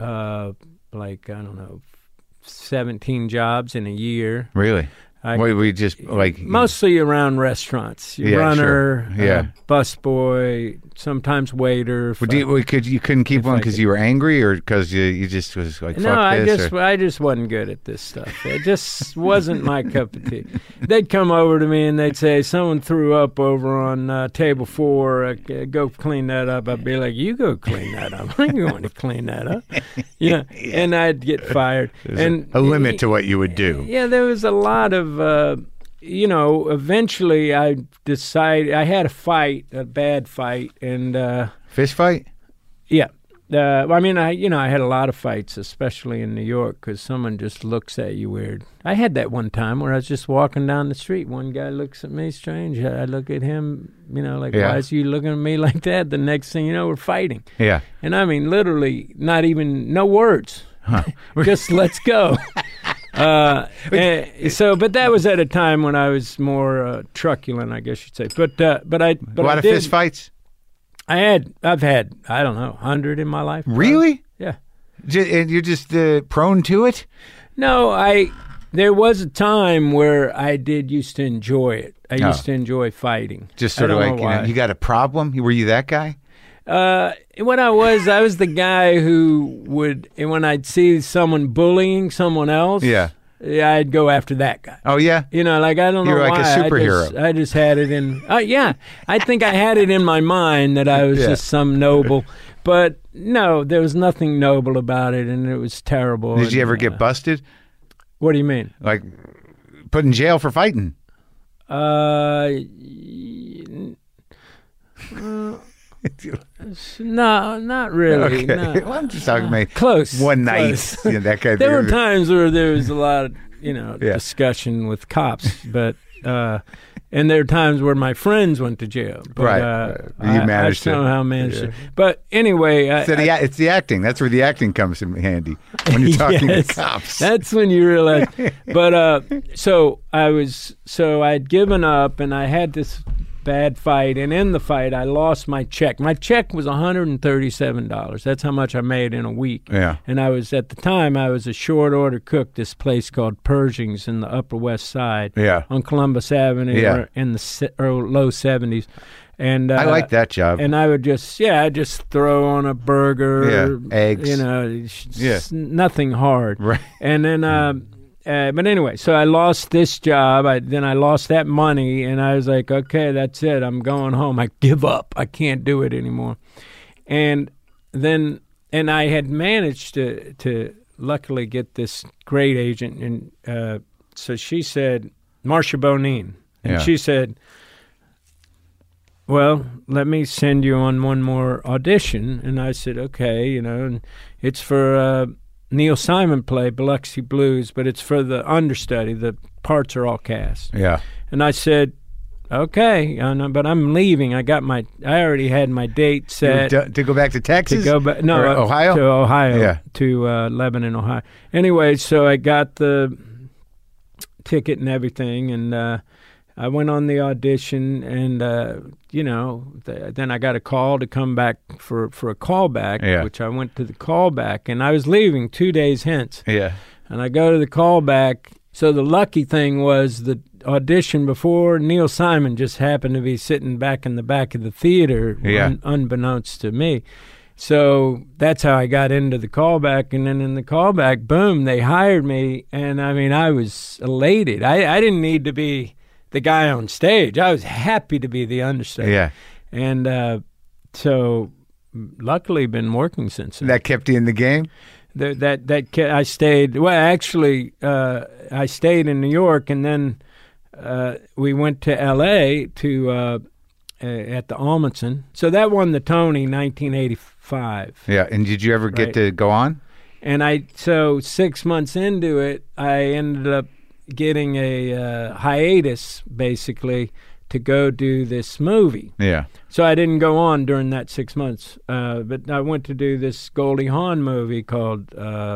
17 jobs in a year.
Really? We just
mostly around restaurants. Runner, busboy, sometimes waiter.
You couldn't keep one because you were angry, or because you just was like,
no,
fuck this?
I just wasn't good at this stuff. It just wasn't my cup of tea. They'd come over to me and they'd say, someone threw up over on table 4. Go clean that up. I'd be like, you go clean that up. I ain't going to clean that up. And I'd get fired.
There's a limit to what you would do.
Yeah, there was a lot of. Eventually I decided I had a bad fight, and
fist fight.
Yeah, I had a lot of fights, especially in New York, because someone just looks at you weird. I had that one time where I was just walking down the street. One guy looks at me strange. I look at him, why is you looking at me like that? The next thing you know, we're fighting.
Yeah,
and I mean, literally, no words. Huh. Just let's go. But that was at a time when I was more truculent, I guess you'd say. But a lot
of fist fights.
I've had, I don't know, 100 in my life.
Really?
Yeah.
And you're just prone to it?
No, there was a time where I used to enjoy it. I used to enjoy fighting.
Just sort of like, you got a problem? Were you that guy?
When I was the guy who would, when I'd see someone bullying someone else, yeah, I'd go after that guy.
Oh yeah.
You know, like I don't know
You're like
why.
a superhero.
I just had it in. Yeah, I think I had it in my mind that I was
Yeah.
just some noble, but no, there was nothing noble about it, and it was terrible.
Did you
and,
ever get busted?
What do you mean?
Like put in jail for fighting?
No, not really.
Okay.
No.
Well, I'm just talking about
Close.
one night.
Close.
You know, that kind of
There were
thing.
times where there was a lot of,
Yeah.
discussion with cops, but and there were times where my friends went to jail. But,
Right. You managed
I
to.
somehow managed to. But anyway,
It's the acting. That's where the acting comes in handy when you're talking
Yes.
to cops.
That's when you realize. But so I'd given up, and I had this bad fight, and in the fight, I lost my check. My check was $137. That's how much I made in a week.
Yeah.
And I was at the time I was a short order cook. This place called Pershing's in the Upper West Side.
Yeah.
On Columbus Avenue.
Yeah.
In the low 70s. And
I like that job.
And I would just throw on a burger,
eggs.
nothing hard.
Right.
And then, but anyway, so I lost this job. Then I lost that money, and I was like, okay, that's it. I'm going home. I give up. I can't do it anymore. And I had managed to luckily get this great agent, and so she said, Marcia Bonine, and she said, well, let me send you on one more audition. And I said, okay, and it's for Neil Simon play, Biloxi Blues, but it's for the understudy. The parts are all cast.
Yeah.
And I said, okay, but I'm leaving. I already had my date set.
To go back to Texas?
To go back, no,
Or Ohio?
To Ohio.
Yeah.
To Lebanon, Ohio. Anyway, so I got the ticket and everything, and I went on the audition, and then I got a call to come back for a callback, which I went to the callback, and I was leaving 2 days hence.
Yeah.
And I go to the callback. So the lucky thing was the audition before Neil Simon just happened to be sitting back in the back of the theater, unbeknownst to me. So that's how I got into the callback, and then in the callback, boom, they hired me, and I mean, I was elated. I didn't need to be the guy on stage. I was happy to be the understudy.
Yeah.
And so luckily been working since then.
That kept you in the game?
I stayed. Well, actually, I stayed in New York, and then we went to L.A. to at the Almonson. So that won the Tony 1985.
Yeah, and did you ever get to go on?
And so 6 months into it, I ended up getting a hiatus, basically, to go do this movie.
Yeah.
So I didn't go on during that 6 months, but I went to do this Goldie Hawn movie called,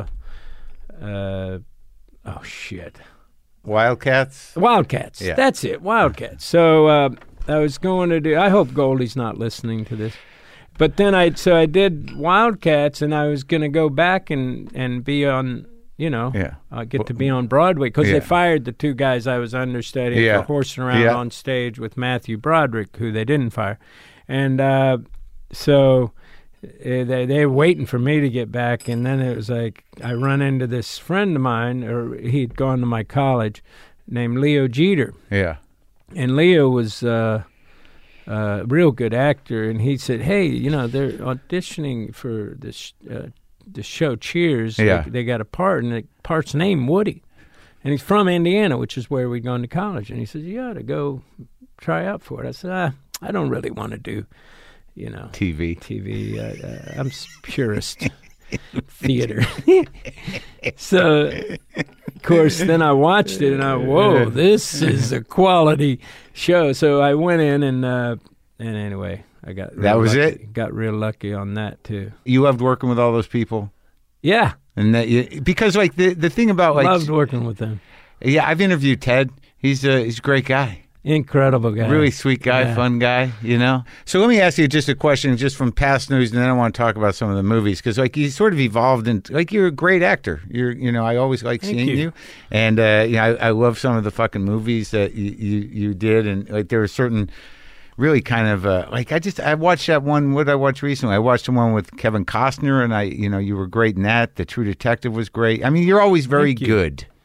Wildcats?
Wildcats.
Yeah.
That's it, Wildcats. So I was going to do, I hope Goldie's not listening to this, but then I did Wildcats, and I was going to go back and be on, get to be on Broadway, because they fired the two guys I was understudying for horsing around on stage with Matthew Broderick, who they didn't fire. And so they were waiting for me to get back, and then it was like I run into this friend of mine, or he'd gone to my college, named Leo Jeter.
Yeah.
And Leo was a real good actor, and he said, hey, they're auditioning for this the show Cheers.
Yeah.
They got a part, and the part's named Woody. And he's from Indiana, which is where we'd gone to college. And he says, you ought to go try out for it. I said, I don't really want to do,
TV.
I'm purist theater. So, of course, then I watched it, and whoa, this is a quality show. So I went in, and anyway, I got
that was
lucky.
it.
Got real lucky on that too.
You loved working with all those people,
Yeah,
and because like the thing about like
loved working with them.
Yeah, I've interviewed Ted. He's a great guy.
Incredible guy.
Really sweet guy, fun guy, So let me ask you just a question just from past news, and then I want to talk about some of the movies, because like you sort of evolved into, like, you're a great actor. I always like seeing you. And I love some of the fucking movies that you did, and like there were certain really kind of I watched that one. What did I watch recently? I watched the one with Kevin Costner, and you were great in that. The True Detective was great. I mean, you're always very good.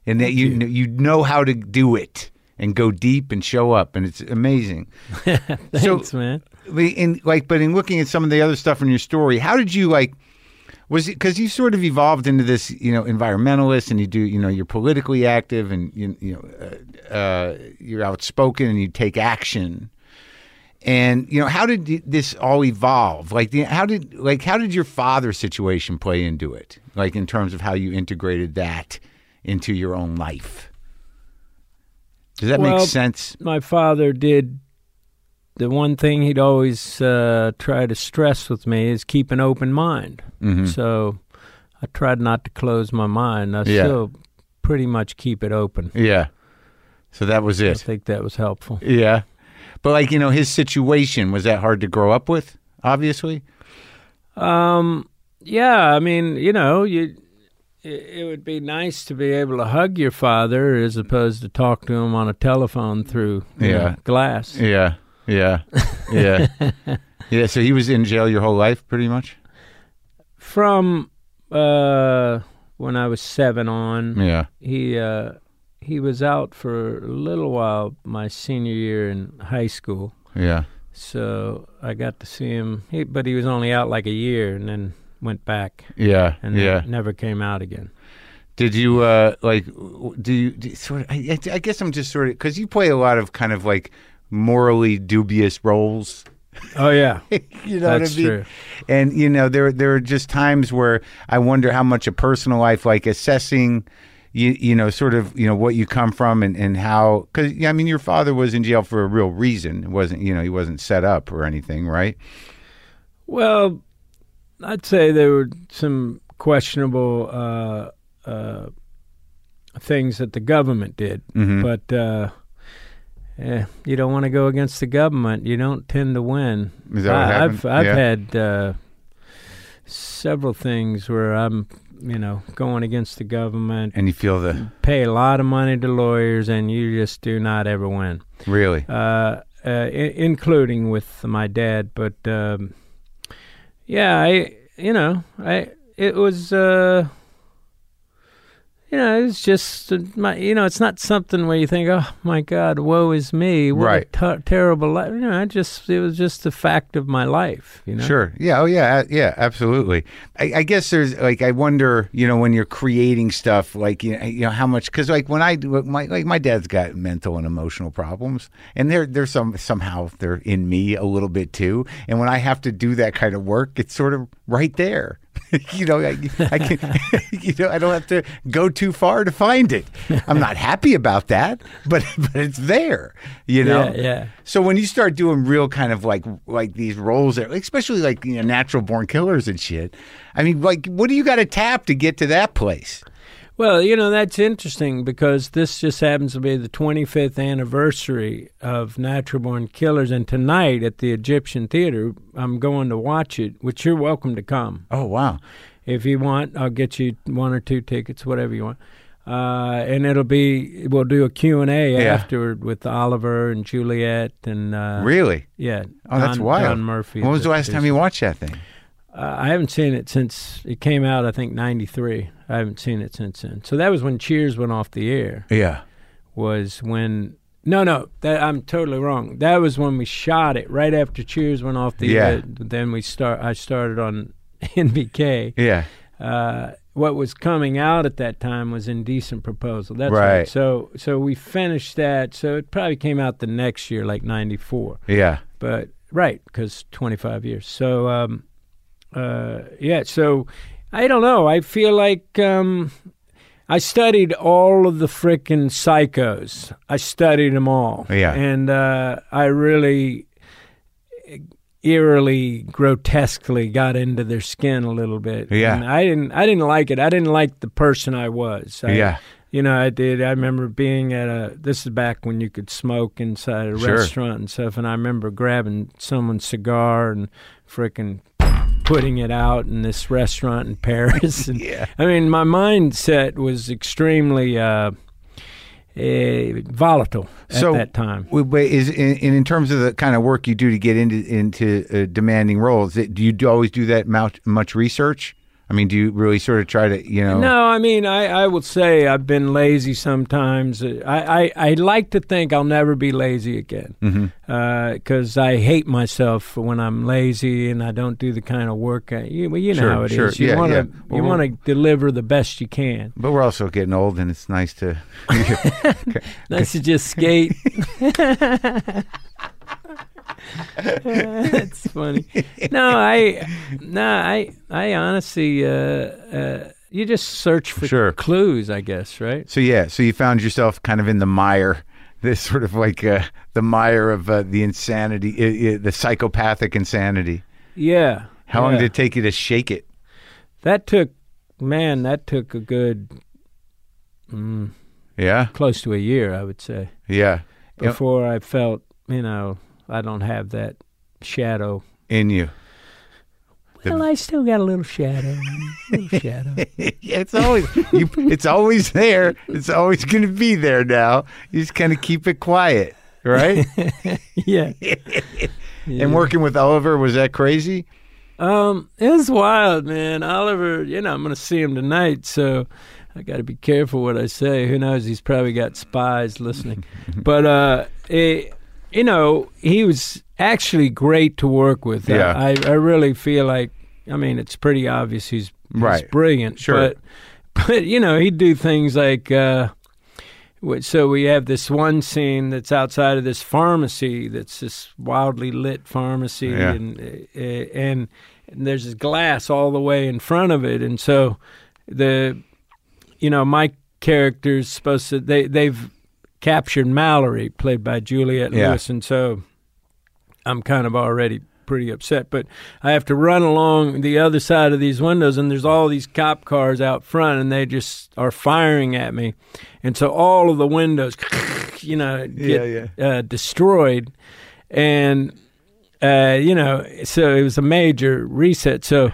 and that you know how to do it and go deep and show up, and it's amazing.
Thanks, man.
But in looking at some of the other stuff in your story, how did you was it because you sort of evolved into this, environmentalist, and you do, you're politically active, and you're outspoken, and you take action. And how did this all evolve? How did your father's situation play into it? In terms of how you integrated that into your own life. Does that make sense?
My father did. The one thing he'd always try to stress with me is keep an open mind. Mm-hmm. So I tried not to close my mind. I still pretty much keep it open.
Yeah. So that was it.
I think that was helpful.
Yeah. But his situation, was that hard to grow up with, obviously?
Yeah, I mean, it would be nice to be able to hug your father as opposed to talk to him on a telephone through glass.
Yeah. Yeah, yeah, yeah. So he was in jail your whole life, pretty much.
From when I was 7 on.
Yeah.
He was out for a little while my senior year in high school.
Yeah.
So I got to see him, but he was only out like a year and then went back.
Yeah.
And never came out again.
Did you do you sort of? I guess I'm just sort of, because you play a lot of kind of morally dubious roles.
Oh yeah.
You
That's
know what I mean?
true.
And there are just times where I wonder how much a personal life, assessing sort of what you come from and how, because your father was in jail for a real reason. It wasn't he wasn't set up or anything, right?
Well, I'd say there were some questionable things that the government did,
mm-hmm.
but you don't want to go against the government. You don't tend to win.
Is that what happened?
I've had several things where I'm, going against the government.
And you feel
pay a lot of money to lawyers, and you just do not ever win.
Really?
Including with my dad. But, it was... it's just it's not something where you think, oh my God, woe is me, what a terrible life. It was just a fact of my life.
Sure, yeah, oh yeah, yeah, absolutely. I guess there's I wonder, when you're creating stuff, how much, because when I do my dad's got mental and emotional problems, and they're somehow they're in me a little bit too, and when I have to do that kind of work, it's sort of right there. I can, I don't have to go too far to find it. I'm not happy about that, but it's there,
Yeah.
So when you start doing real kind of like these roles, especially natural born killers and shit, what do you got to tap to get to that place?
Well, that's interesting because this just happens to be the 25th anniversary of Natural Born Killers, and tonight at the Egyptian Theater, I'm going to watch it, which you're welcome to come.
Oh, wow.
If you want, I'll get you 1 or 2 tickets, whatever you want. And we'll do a Q&A afterward with Oliver and Juliet and...
Really?
Yeah.
Oh, that's wild.
Don Murphy.
When was the last time you watched that thing?
I haven't seen it since it came out, I think, 93. I haven't seen it since then. So that was when Cheers went off the air.
Yeah.
Was when... No, I'm totally wrong. That was when we shot it, right after Cheers went off the air. Then I started on NBK.
Yeah.
What was coming out at that time was Indecent Proposal. That's
right.
So we finished that. So it probably came out the next year, like 94.
Yeah.
But, right, because 25 years. So... so I don't know. I feel like I studied all of the frickin' psychos. I studied them all.
Yeah.
And I really eerily, grotesquely got into their skin a little bit.
Yeah.
And I didn't like it. I didn't like the person I was. I did. I remember being at this is back when you could smoke inside a restaurant and stuff, and I remember grabbing someone's cigar and frickin' putting it out in this restaurant in Paris. And, I mean, my mindset was extremely volatile at that time.
In terms of the kind of work you do to get into demanding roles, do you always do that much research I mean, do you really sort of try to,
No, I mean, I will say I've been lazy sometimes. I like to think I'll never be lazy again because I hate myself when I'm lazy and I don't do the kind of work. You know how it is. You want to deliver the best you can.
But we're also getting old, and it's nice to
nice to just skate. That's funny. I honestly, you just search for clues, I guess, right?
So you found yourself kind of in the mire, this sort of like the mire of the insanity, the psychopathic insanity.
Yeah.
How long did it take you to shake it?
That took a good, close to a year, I would say.
Yeah.
Before I felt, I don't have that shadow
in you.
Well, I still got a little shadow.
It's always there. It's always going to be there now. You just kind of keep it quiet, right?
Yeah.
And working with Oliver, was that crazy?
It was wild, man. Oliver, I'm going to see him tonight, so I got to be careful what I say. Who knows? He's probably got spies listening. But he was actually great to work with.
Yeah.
I really feel like, it's pretty obvious he's brilliant.
Sure.
But he'd do things like, so we have this one scene that's outside of this pharmacy that's this wildly lit pharmacy, and there's this glass all the way in front of it. And so my character's supposed to, they've captured Mallory, played by Juliette Lewis, and so I'm kind of already pretty upset. But I have to run along the other side of these windows, and there's all these cop cars out front, and they just are firing at me. And so all of the windows, get destroyed. And, so it was a major reset. So,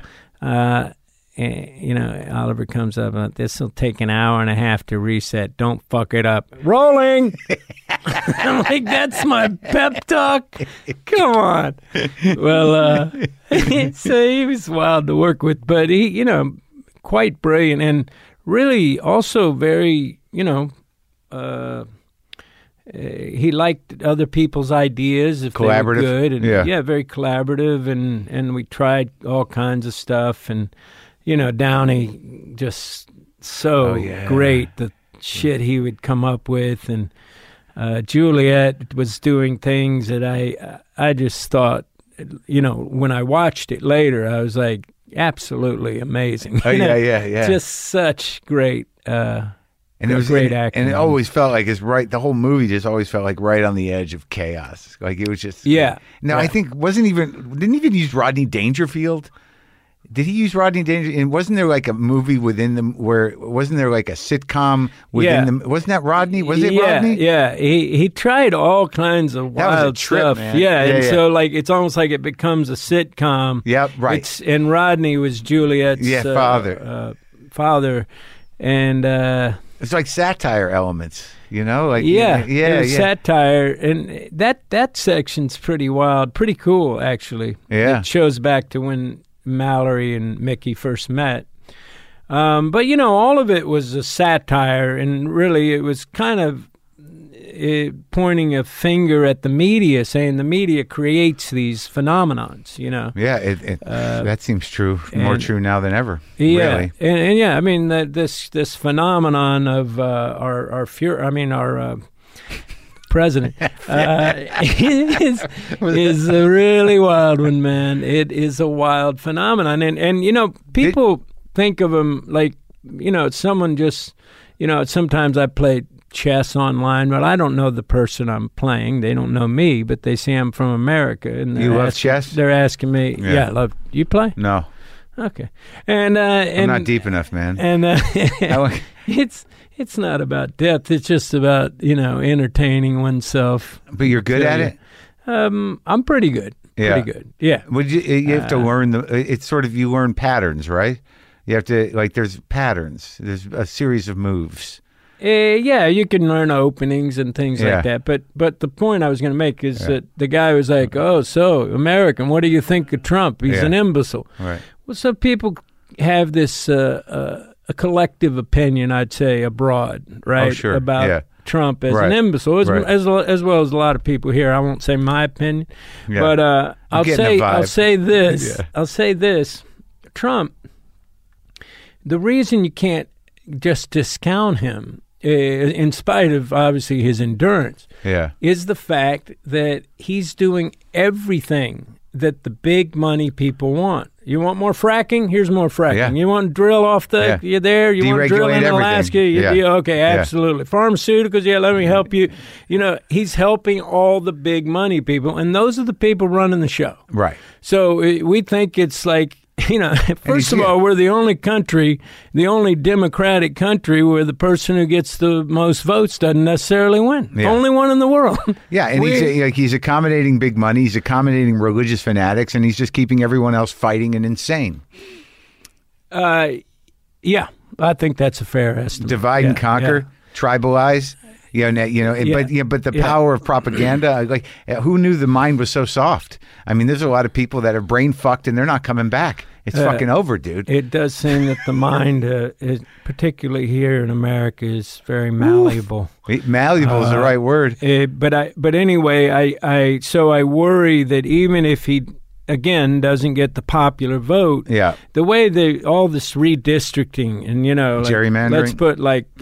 Oliver comes up, this will take an hour and a half to reset. Don't fuck it up. Rolling! I'm like, that's my pep talk? Come on. Well, so he was wild to work with, but he, quite brilliant and really also very, he liked other people's ideas if
collaborative.
They were good. And, very collaborative, and we tried all kinds of stuff, and Downey just so great, the shit he would come up with, and Juliette was doing things that I just thought, when I watched it later, I was like, absolutely amazing.
Yeah.
Just such great.
And it was
great acting,
and it always felt like the whole movie just always felt like right on the edge of chaos. Like it was just I think didn't even use Rodney Dangerfield. Did he use Rodney Dangerfield? And wasn't there like a movie within them wasn't there like a sitcom within them? Wasn't that Rodney? Was it Rodney?
Yeah, he tried all kinds of wild stuff.
Man.
And so like it's almost like it becomes a sitcom.
Yep, right.
And Rodney was Juliette's
father,
and
it's like satire elements, like
satire, and that section's pretty wild, pretty cool actually.
Yeah,
it shows back to when Mallory and Mickey first met. But all of it was a satire, and really it was kind of pointing a finger at the media, saying the media creates these phenomenons.
Yeah, that seems true. More true now than ever.
Yeah,
really.
and this phenomenon of our president is a really wild one, man. It is a wild phenomenon, and people think of him like it's someone just sometimes I play chess online, but I don't know the person I'm playing. They don't know me, but they say I'm from America. And
you love chess?
They're asking me, I love. You play?
No.
Okay. And
I'm not deep enough, man.
And it's not about depth. It's just about entertaining oneself.
But you're good at it.
I'm pretty good.
Yeah.
Pretty good. Yeah.
Would you have to learn it's sort of you learn patterns, right? You have to there's patterns. There's a series of moves.
You can learn openings and things like that. But the point I was going to make is that the guy was like, "Oh, so American, what do you think of Trump? He's an imbecile."
Right.
Well, so people have this a collective opinion, I'd say, abroad, right?
sure.
About
Yeah.
Trump as
Right.
an imbecile,
Right.
as well as a lot of people here. I won't say my opinion,
Yeah.
but I'll
getting a vibe.
say this.
Yeah.
I'll say this. Trump. The reason you can't just discount him, in spite of obviously his endurance,
Yeah.
is the fact that he's doing everything that the big money people want. You want more fracking? Here's more fracking.
Yeah.
You want to drill off the,
Yeah.
you're there. You want to drill
Deregulate
in
everything.
Alaska?
Yeah.
Okay, absolutely. Pharmaceuticals, yeah, let me help you. You know, he's helping all the big money people, and those are the people running the show.
Right.
So we think it's like, you know, first of all, we're the only country, the only democratic country where the person who gets the most votes doesn't necessarily win.
Yeah.
Only one in the world.
Yeah, and he's accommodating big money. He's accommodating religious fanatics, and he's just keeping everyone else fighting and insane.
Yeah, I think that's a fair estimate.
Divide and conquer, tribalize. But the power of propaganda. Like, who knew the mind was so soft? I mean, there's a lot of people that are brain fucked and they're not coming back. It's fucking over, dude.
It does seem that the mind, is, particularly here in America, is very malleable.
Malleable is the right word.
But anyway, I worry that even if he again doesn't get the popular vote, the way all this redistricting and
gerrymandering.
Let's put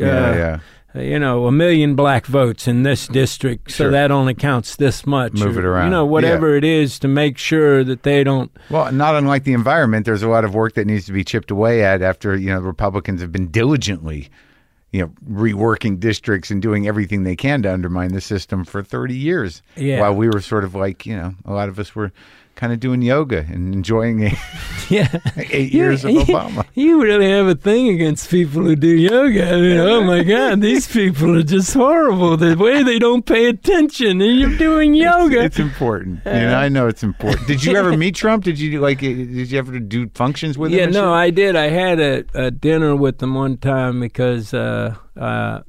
a million black votes in this district, so that only counts this much.
Move it around.
Whatever it is to make sure that they don't.
Well, not unlike the environment, there's a lot of work that needs to be chipped away at after, Republicans have been diligently, reworking districts and doing everything they can to undermine the system for 30 years.
Yeah.
While we were sort of like, a lot of us were kind of doing yoga and enjoying 8 years of Obama.
You really have a thing against people who do yoga. I mean, oh my God, these people are just horrible. The way they don't pay attention, and you're doing yoga.
It's important. I know it's important. Did you ever meet Trump? Did you ever do functions with him?
Yeah, no, I did. I had a dinner with them one time because, what's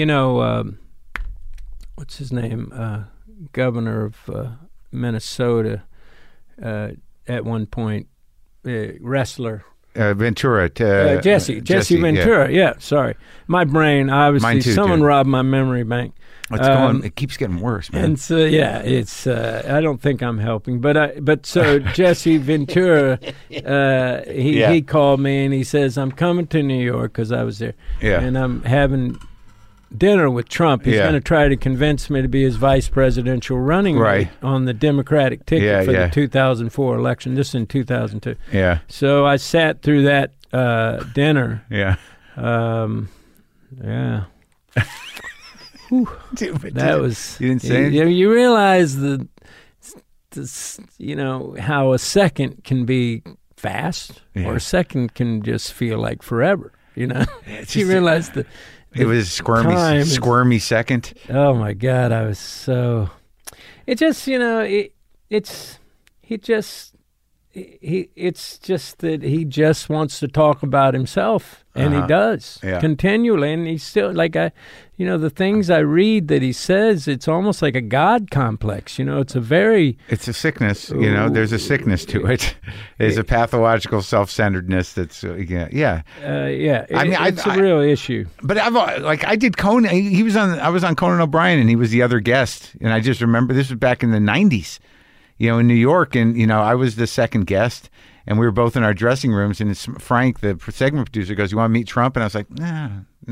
his name? Governor of Minnesota. At one point, wrestler
Ventura,
Jesse Ventura. Yeah, sorry, my brain. Obviously,
Mine too,
someone
dude.
robbed my memory bank.
It keeps getting worse, man.
And so, it's. I don't think I'm helping, but so Jesse Ventura, he called me and he says, "I'm coming to New York," because I was there, and I'm having dinner with Trump. He's going to try to convince me to be his vice presidential running mate on the Democratic ticket for the 2004 election. This is in 2002.
Yeah.
So I sat through that dinner.
Yeah.
Yeah.
Dude,
that was.
You didn't say anything?
You realize how a second can be fast, or a second can just feel like forever. You realize that.
It was squirmy second.
Oh my God, I was so. It just, it's just that he just wants to talk about himself, and he does continually, and he's still the things I read that he says, it's almost like a God complex. It's
a sickness. There's a sickness to it. There's a pathological self-centeredness that's
it's a real issue.
But I did Conan. I was on Conan O'Brien, and he was the other guest, and I just remember this was back in the 90s. In New York, and I was the second guest, and we were both in our dressing rooms, and Frank, the segment producer, goes, "You want to meet Trump?" And I was like, nah.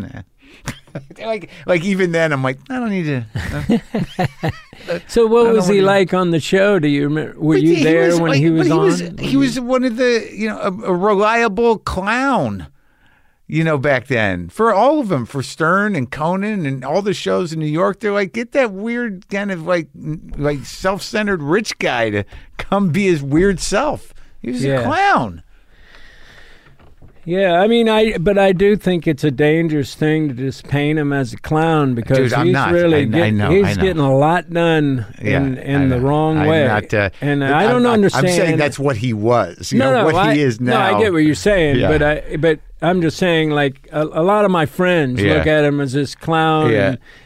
like even then, I'm like, I don't need to.
So what was he like on the show? Do you remember? Were you there when he was on?
He was one of the, a reliable clown. Back then, for all of them, for Stern and Conan and all the shows in New York, they're like, get that weird kind of like self-centered rich guy to come be his weird self. He was a clown.
Yeah, I mean, I do think it's a dangerous thing to just paint him as a clown, because
Dude,
he's really getting a lot done in the wrong way. I don't understand.
I'm saying that's what he was. He is now.
No, I get what you're saying, but I'm just saying, like a lot of my friends look at him as this clown.
Yeah.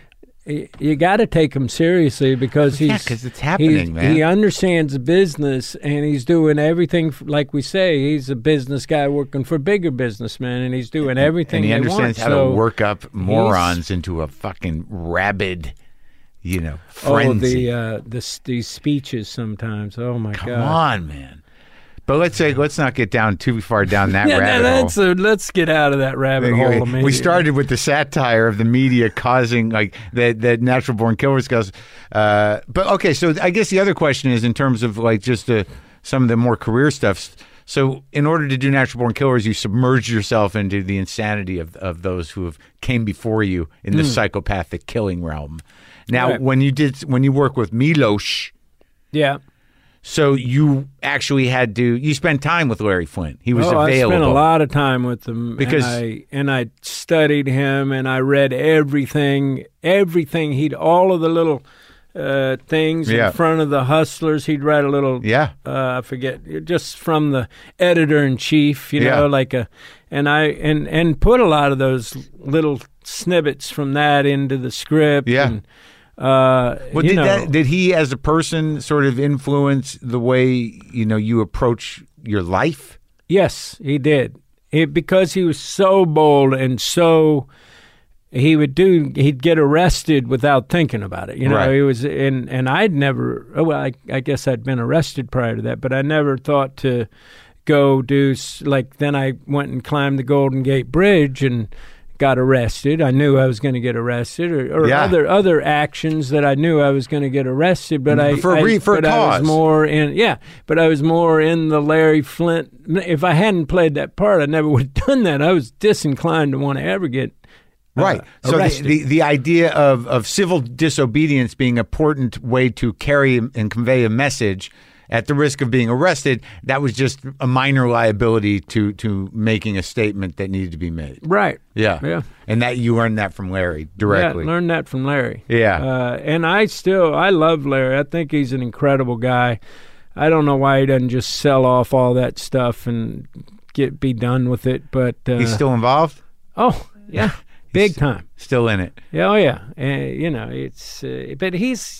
you got to take him seriously because
because it's happening, man.
He understands the business and he's doing everything. Like we say, he's a business guy working for bigger bullbusiness, and he's doing everything.
And he
they
understands
want.
how to work up morons into a fucking rabid, frenzy.
These speeches sometimes. Oh my
Come
God!
Come on, man. But let's not get down too far down that rabbit hole.
Let's get out of that rabbit hole immediately.
We started with the satire of the media causing that natural born killers cause. But okay, so I guess the other question is in terms of just some of the more career stuff. So in order to do natural born killers, you submerged yourself into the insanity of those who have came before you in the psychopathic killing realm. Now, when you work with Milos,
yeah.
So you actually you spent time with Larry Flynt. He was available.
I spent a lot of time with him
because
I studied him and I read everything all of the little things in front of the Hustlers. He'd write a little I forget, just from the editor in chief, and put a lot of those little snippets from that into the script.
Yeah. Did he as a person sort of influence the way you approach your life?
Yes, he did. Because he was so bold and so he'd get arrested without thinking about it.
Right.
He was and I'd never. Well, I guess I'd been arrested prior to that, but I never thought to go do Then I went and climbed the Golden Gate Bridge and got arrested. I knew I was going to get arrested, or other actions that I knew I was going to get arrested. But I was more in But I was more in the Larry Flynt. If I hadn't played that part, I never would have done that. I was disinclined to want to ever get
right. So the idea of civil disobedience being an important way to carry and convey a message at the risk of being arrested, that was just a minor liability to making a statement that needed to be made.
Right.
Yeah.
Yeah.
And that you learned that from Larry directly.
Yeah, learned that from Larry.
Yeah.
And I love Larry. I think he's an incredible guy. I don't know why he doesn't just sell off all that stuff and be done with it. But
he's still involved?
Oh, yeah. Big time.
Still in it.
Yeah, oh yeah. It's but he's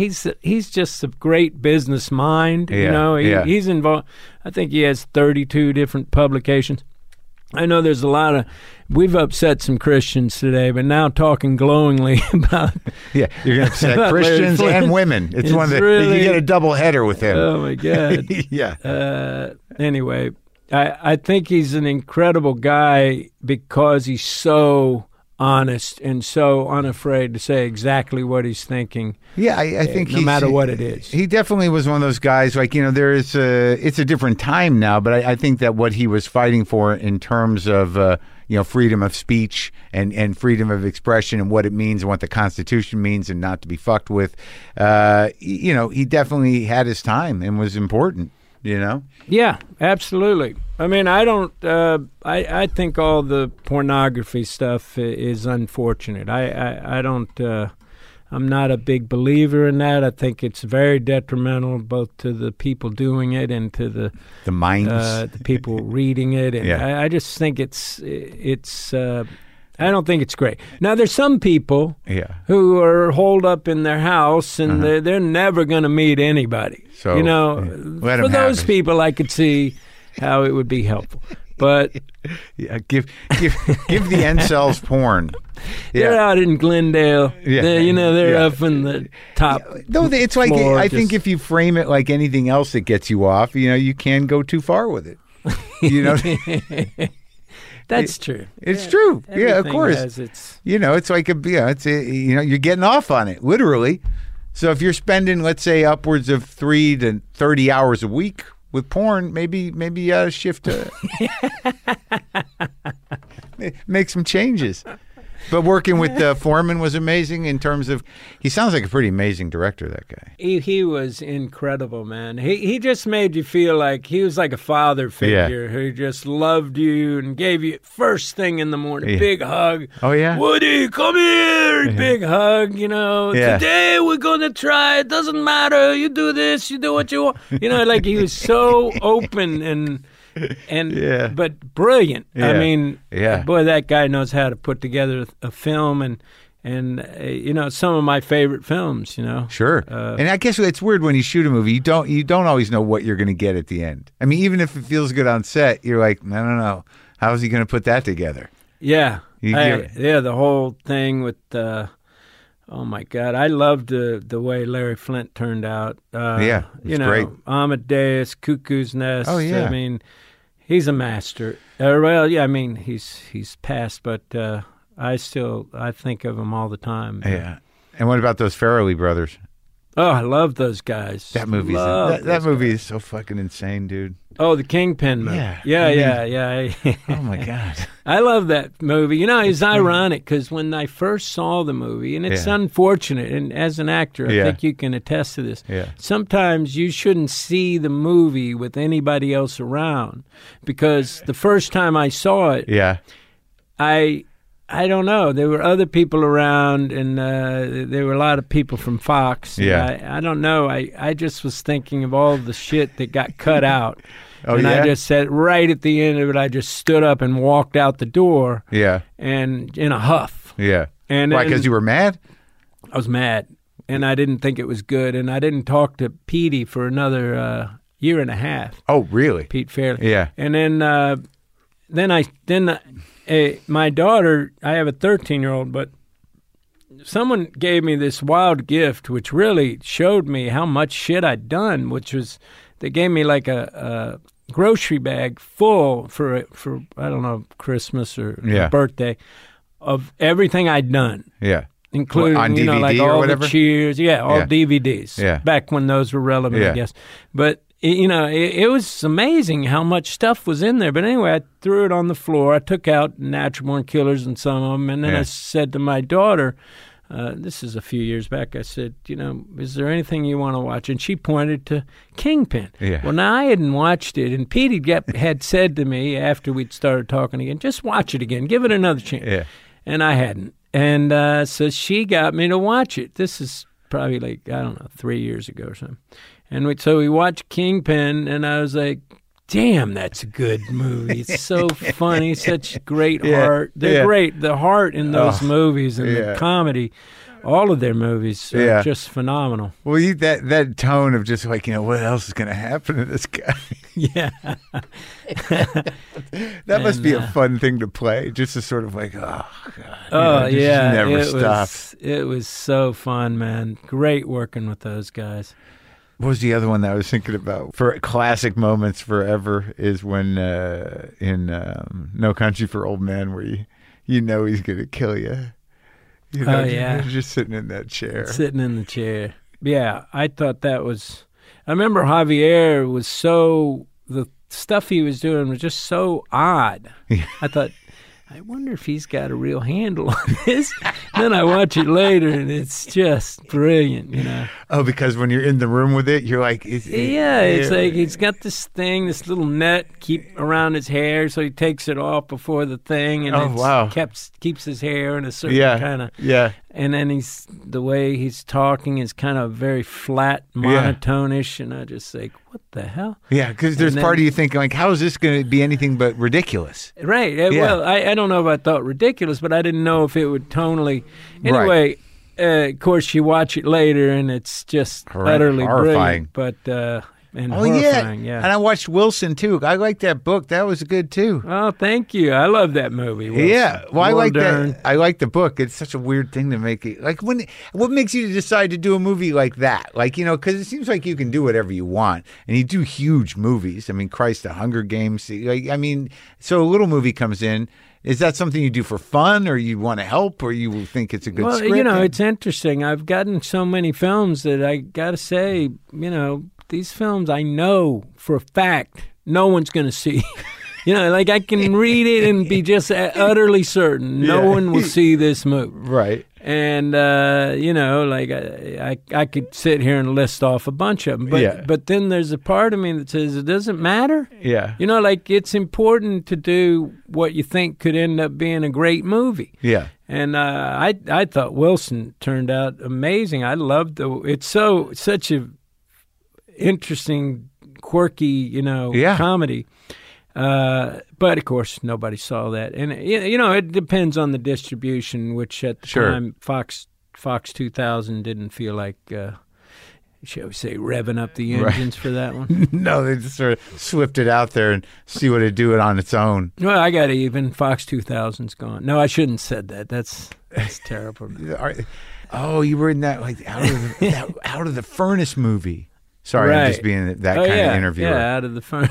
just a great business mind. He's involved. I think he has 32 different publications. I know there's a lot of. We've upset some Christians today, but now talking glowingly about.
Yeah, you're going to upset Christians and women. It's one that you get a double header with him.
Oh my God.
Yeah.
Anyway, I think he's an incredible guy because he's so honest and so unafraid to say exactly what he's thinking.
Yeah, I think
no matter what it is.
He definitely was one of those guys, it's a different time now, but I think that what he was fighting for in terms of, freedom of speech and freedom of expression and what it means and what the Constitution means and not to be fucked with, he definitely had his time and was important.
Yeah, absolutely. I mean, I don't. I think all the pornography stuff is unfortunate. I don't. I'm not a big believer in that. I think it's very detrimental both to the people doing it and to the
minds,
the people reading it. And I just think it's. I don't think it's great. Now, there's some people who are holed up in their house and they're never going to meet anybody.
So,
for those people, I could see how it would be helpful. But
give the incels porn.
They're out in Glendale. Yeah. They're up in the top.
No, it's like I think if you frame it like anything else that gets you off, you can go too far with it.
That's true.
It's true. Yeah, of course. It's like you're getting off on it, literally. So if you're spending, let's say, upwards of 3 to 30 hours a week with porn, maybe you ought to shift to make some changes. But working with Foreman was amazing in terms of, he sounds like a pretty amazing director, that guy.
He was incredible, man. He just made you feel like he was like a father figure who just loved you and gave you first thing in the morning, big hug.
Oh, yeah?
Woody, come here, big hug, Today we're going to try, it doesn't matter, you do this, you do what you want. Like he was so open and but brilliant. I mean, boy, that guy knows how to put together a film, and And some of my favorite films.
Sure. And I guess it's weird when you shoot a movie. You don't always know what you're going to get at the end. I mean, even if it feels good on set, you're like, I don't know, how is he going to put that together?
Yeah, the whole thing with. Oh my God, I loved the way Larry Flint turned out.
It's great.
Amadeus, Cuckoo's Nest.
Oh yeah.
I mean, he's a master. I mean, he's passed, but I think of him all the time.
Yeah. And what about those Farrelly brothers?
Oh, I love those guys.
That movie is so fucking insane, dude.
Oh, the Kingpin movie. Yeah.
Oh my God.
I love that movie. It's ironic because when I first saw the movie, and it's unfortunate, and as an actor, I think you can attest to this.
Yeah.
Sometimes you shouldn't see the movie with anybody else around, because the first time I saw it, I don't know. There were other people around, and there were a lot of people from Fox.
Yeah.
I don't know. I just was thinking of all the shit that got cut out. I just said, right at the end of it, I just stood up and walked out the door.
Yeah.
And in a huff.
Yeah.
And
why? Because you were mad?
I was mad, and I didn't think it was good, and I didn't talk to Petey for another year and a half.
Oh, really?
Pete Farrelly.
Yeah.
And then my daughter, I have a 13-year-old, but someone gave me this wild gift, which really showed me how much shit I'd done, which was they gave me like a grocery bag full for I don't know, Christmas or birthday of everything I'd done.
Yeah.
Including,
on DVD
like
or
all
whatever?
the Cheers. Yeah, all DVDs.
Yeah.
Back when those were relevant, I guess. But it was amazing how much stuff was in there. But anyway, I threw it on the floor. I took out Natural Born Killers and some of them, and then I said to my daughter, this is a few years back, I said, is there anything you want to watch? And she pointed to Kingpin.
Yeah.
Well, now I hadn't watched it, and Petey had said to me after we'd started talking again, just watch it again, give it another chance.
Yeah.
And I hadn't. And so she got me to watch it. This is probably 3 years ago or something. And so we watched Kingpin, and I was like, damn, that's a good movie. It's so funny, such great heart. They're great. The heart in those movies and the comedy, all of their movies are just phenomenal.
Well, that tone of just like, what else is going to happen to this guy?
Yeah.
That must be a fun thing to play, just to sort of like, oh, God.
Oh,
just never stop.
It was so fun, man. Great working with those guys.
What was the other one that I was thinking about? For classic moments forever is when in No Country for Old Men, where you know he's going to kill you. Just sitting in that chair.
Sitting in the chair. Yeah, I thought that was... I remember Javier was the stuff he was doing was just so odd.
Yeah.
I thought, I wonder if he's got a real handle on this. Then I watch it later, and it's just brilliant,
Oh, because when you're in the room with it, you're like... It's
like he's got this little net around his hair, so he takes it off before the thing, and keeps his hair in a certain kind of...
Yeah.
And then the way he's talking is kind of very flat, monotone-ish, and I just like, what the hell?
Yeah, because there's part of you thinking, like, how is this going to be anything but ridiculous?
Right. Well, I don't know if I thought ridiculous, but I didn't know if it would tonally... Anyway, of course, you watch it later, and it's just utterly
horrifying.
Brilliant. But... horrifying, yeah.
And I watched Wilson, too. I like that book. That was good, too.
Oh, thank you. I love that movie, Wilson.
Yeah. Well, I like that. I like the book. It's such a weird thing to make it. Like, what makes you decide to do a movie like that? Like, because it seems like you can do whatever you want. And you do huge movies. I mean, Christ, The Hunger Games. So a little movie comes in. Is that something you do for fun, or you want to help, or you think it's a good script?
Well, it's interesting. I've gotten so many films that I got to say, these films I know for a fact no one's going to see. I can read it and be just utterly certain no one will see this movie.
Right.
And, I could sit here and list off a bunch of them. But then there's a part of me that says it doesn't matter.
Yeah.
It's important to do what you think could end up being a great movie.
Yeah.
And I thought Wilson turned out amazing. I loved it's such a interesting, quirky, comedy. But of course, nobody saw that, and it depends on the distribution. Which at the time, Fox 2000 didn't feel like, shall we say, revving up the engines for that one.
No, they just sort of slipped it out there and see what it'd do it on its own.
Well, I got even. Fox 2000's gone. No, I shouldn't have said that. That's terrible.
Oh, you were in that out of the furnace movie. Sorry, I'm just being that kind of interviewer.
Yeah, out of the furnace.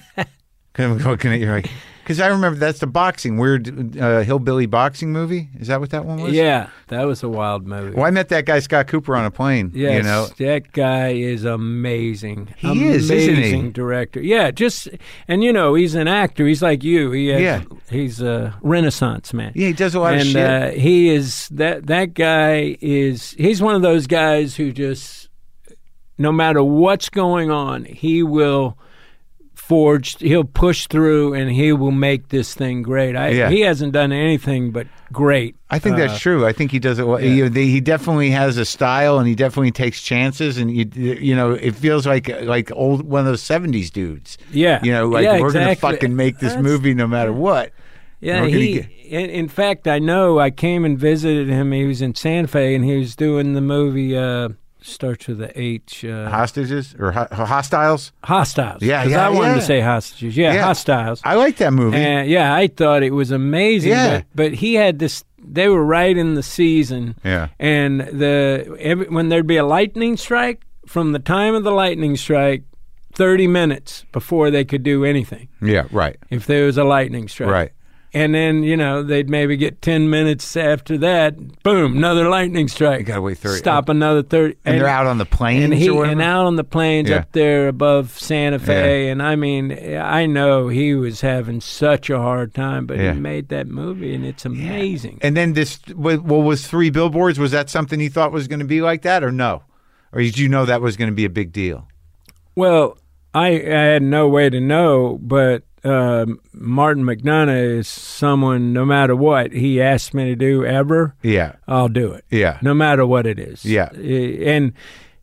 You're like, because I remember that's the boxing weird hillbilly boxing movie. Is that what that one was?
Yeah, that was a wild movie.
Well, I met that guy Scott Cooper on a plane.
Yes, that guy is amazing.
He is, isn't he?
Amazing director. Yeah, and he's an actor. He's like you. He's a Renaissance man.
Yeah, he does a lot of shit.
And he is that guy is. He's one of those guys who just, no matter what's going on, he will. He'll push through and he will make this thing great. He hasn't done anything but great.
I think that's true. I think he does it well. Yeah. He definitely has a style and he definitely takes chances, and it feels like old one of those 70s dudes.
Yeah.
We're going to fucking make this movie no matter what.
Yeah, in fact, I know I came and visited him. He was in Santa Fe and he was doing the movie starts with a H.
Hostages or Hostiles?
Hostiles.
Yeah,
because I wanted to say hostages. Yeah, Hostiles.
I like that movie.
I thought it was amazing.
Yeah.
But he had this. They were right in the season.
Yeah.
And when there'd be a lightning strike, from the time of the lightning strike, 30 minutes before they could do anything.
Yeah, right.
If there was a lightning strike.
Right.
And then, they'd maybe get 10 minutes after that. Boom, another lightning strike.
You got to wait 30.
Stop another 30.
And they're out on the plains
and out on the plains up there above Santa Fe.
Yeah.
And I mean, I know he was having such a hard time, but he made that movie, and it's amazing.
Yeah. And then was Three Billboards, was that something you thought was going to be like that, or no? Or did you know that was going to be a big deal?
Well, I had no way to know, but Martin McDonagh is someone, no matter what he asks me to do ever, I'll do it.
Yeah.
No matter what it is.
Yeah.
And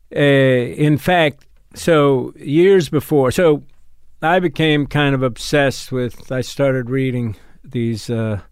in fact, so years before, so I became kind of obsessed with, I started reading these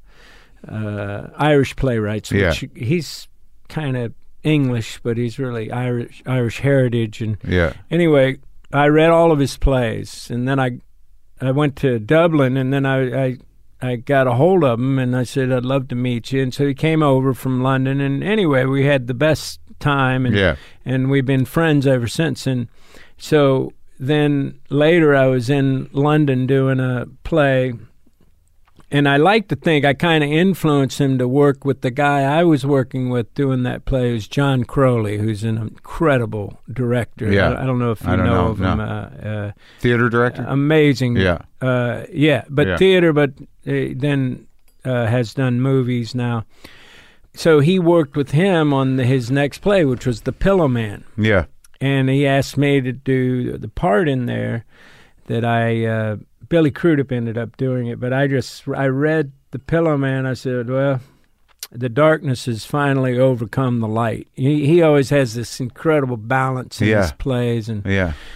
Irish playwrights, which he's kind of English, but he's really Irish heritage. And anyway, I read all of his plays, and then I went to Dublin, and then I got a hold of him, and I said, I'd love to meet you. And so he came over from London, and anyway, we had the best time, and we've been friends ever since. And so then later I was in London doing a play, and I like to think I kind of influenced him to work with the guy I was working with doing that play, who's John Crowley, who's an incredible director.
Yeah.
I don't know if you know of him.
Theater director?
Amazing.
Yeah.
Theater, but then has done movies now. So he worked with him on his next play, which was The Pillow Man.
Yeah.
And he asked me to do the part in there that Billy Crudup ended up doing it, but I read The Pillow Man. I said, well, the darkness has finally overcome the light. He always has this incredible balance in his plays. And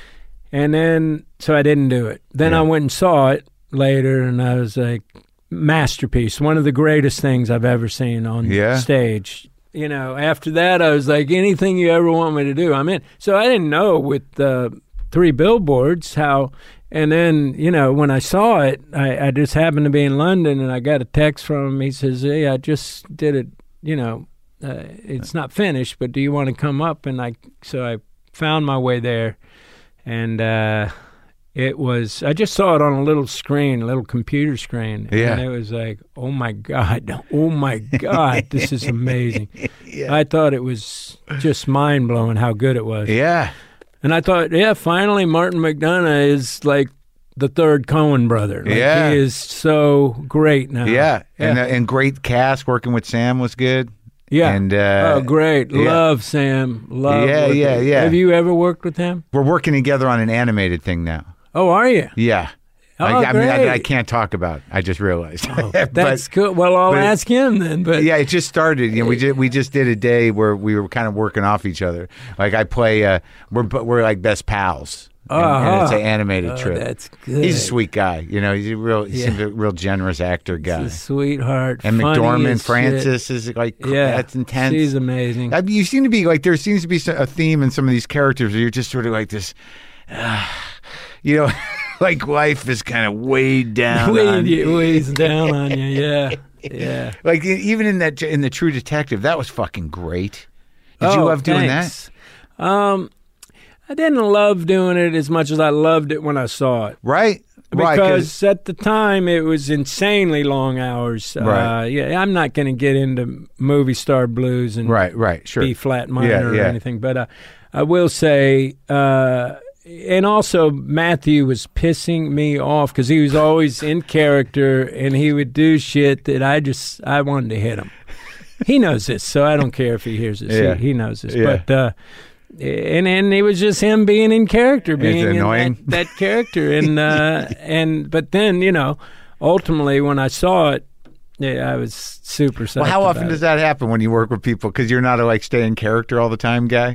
then, so I didn't do it. Then I went and saw it later, and I was like, masterpiece, one of the greatest things I've ever seen on stage. After that, I was like, anything you ever want me to do, I'm in. So I didn't know with Three Billboards how... And then, when I saw it, I just happened to be in London, and I got a text from him. He says, hey, I just did it, it's not finished, but do you want to come up? And so I found my way there, and I just saw it on a little screen, a little computer screen. And it was like, oh my God, this is amazing. I thought it was just mind-blowing how good it was.
Yeah.
And I thought, finally Martin McDonagh is like the third Coen brother. He is so great now.
Yeah. And great cast. Working with Sam was good.
Yeah.
And
great. Love Sam. Love.
Yeah.
Have you ever worked with him?
We're working together on an animated thing now.
Oh, are you?
Yeah. I mean,
great.
I can't talk about. I just realized.
That's good. Well, I'll ask him then. But
yeah, it just started. You know, we just did a day where we were kind of working off each other. Like I play. We're like best pals. And it's an animated trip.
That's good.
He's a sweet guy. You know, he's a real generous actor guy.
He's a sweetheart.
And
funny
McDormand
as
Francis
shit.
is like, that's intense.
She's amazing.
I mean, you seem to be like, there seems to be a theme in some of these characters where you're just sort of like this, you know, like life is kind of weighed down.
Weighs down on you, yeah. Yeah.
Like even in the True Detective, that was fucking great. Did you love doing that?
I didn't love doing it as much as I loved it when I saw it.
Right.
Because at the time it was insanely long hours.
Right.
Yeah, I'm not going to get into movie star blues and
right, sure.
B flat minor or anything, but I will say, and also Matthew was pissing me off because he was always in character and he would do shit that I wanted to hit him. He knows this, so I don't care if he hears this.
Yeah.
He knows this,
Yeah.
but. And it was just him being in character, being
annoying.
in that character, and but then ultimately when I saw it, I was super psyched.
Well, how often
about
does that happen when you work with people? Because you're not a like stay in character all the time guy.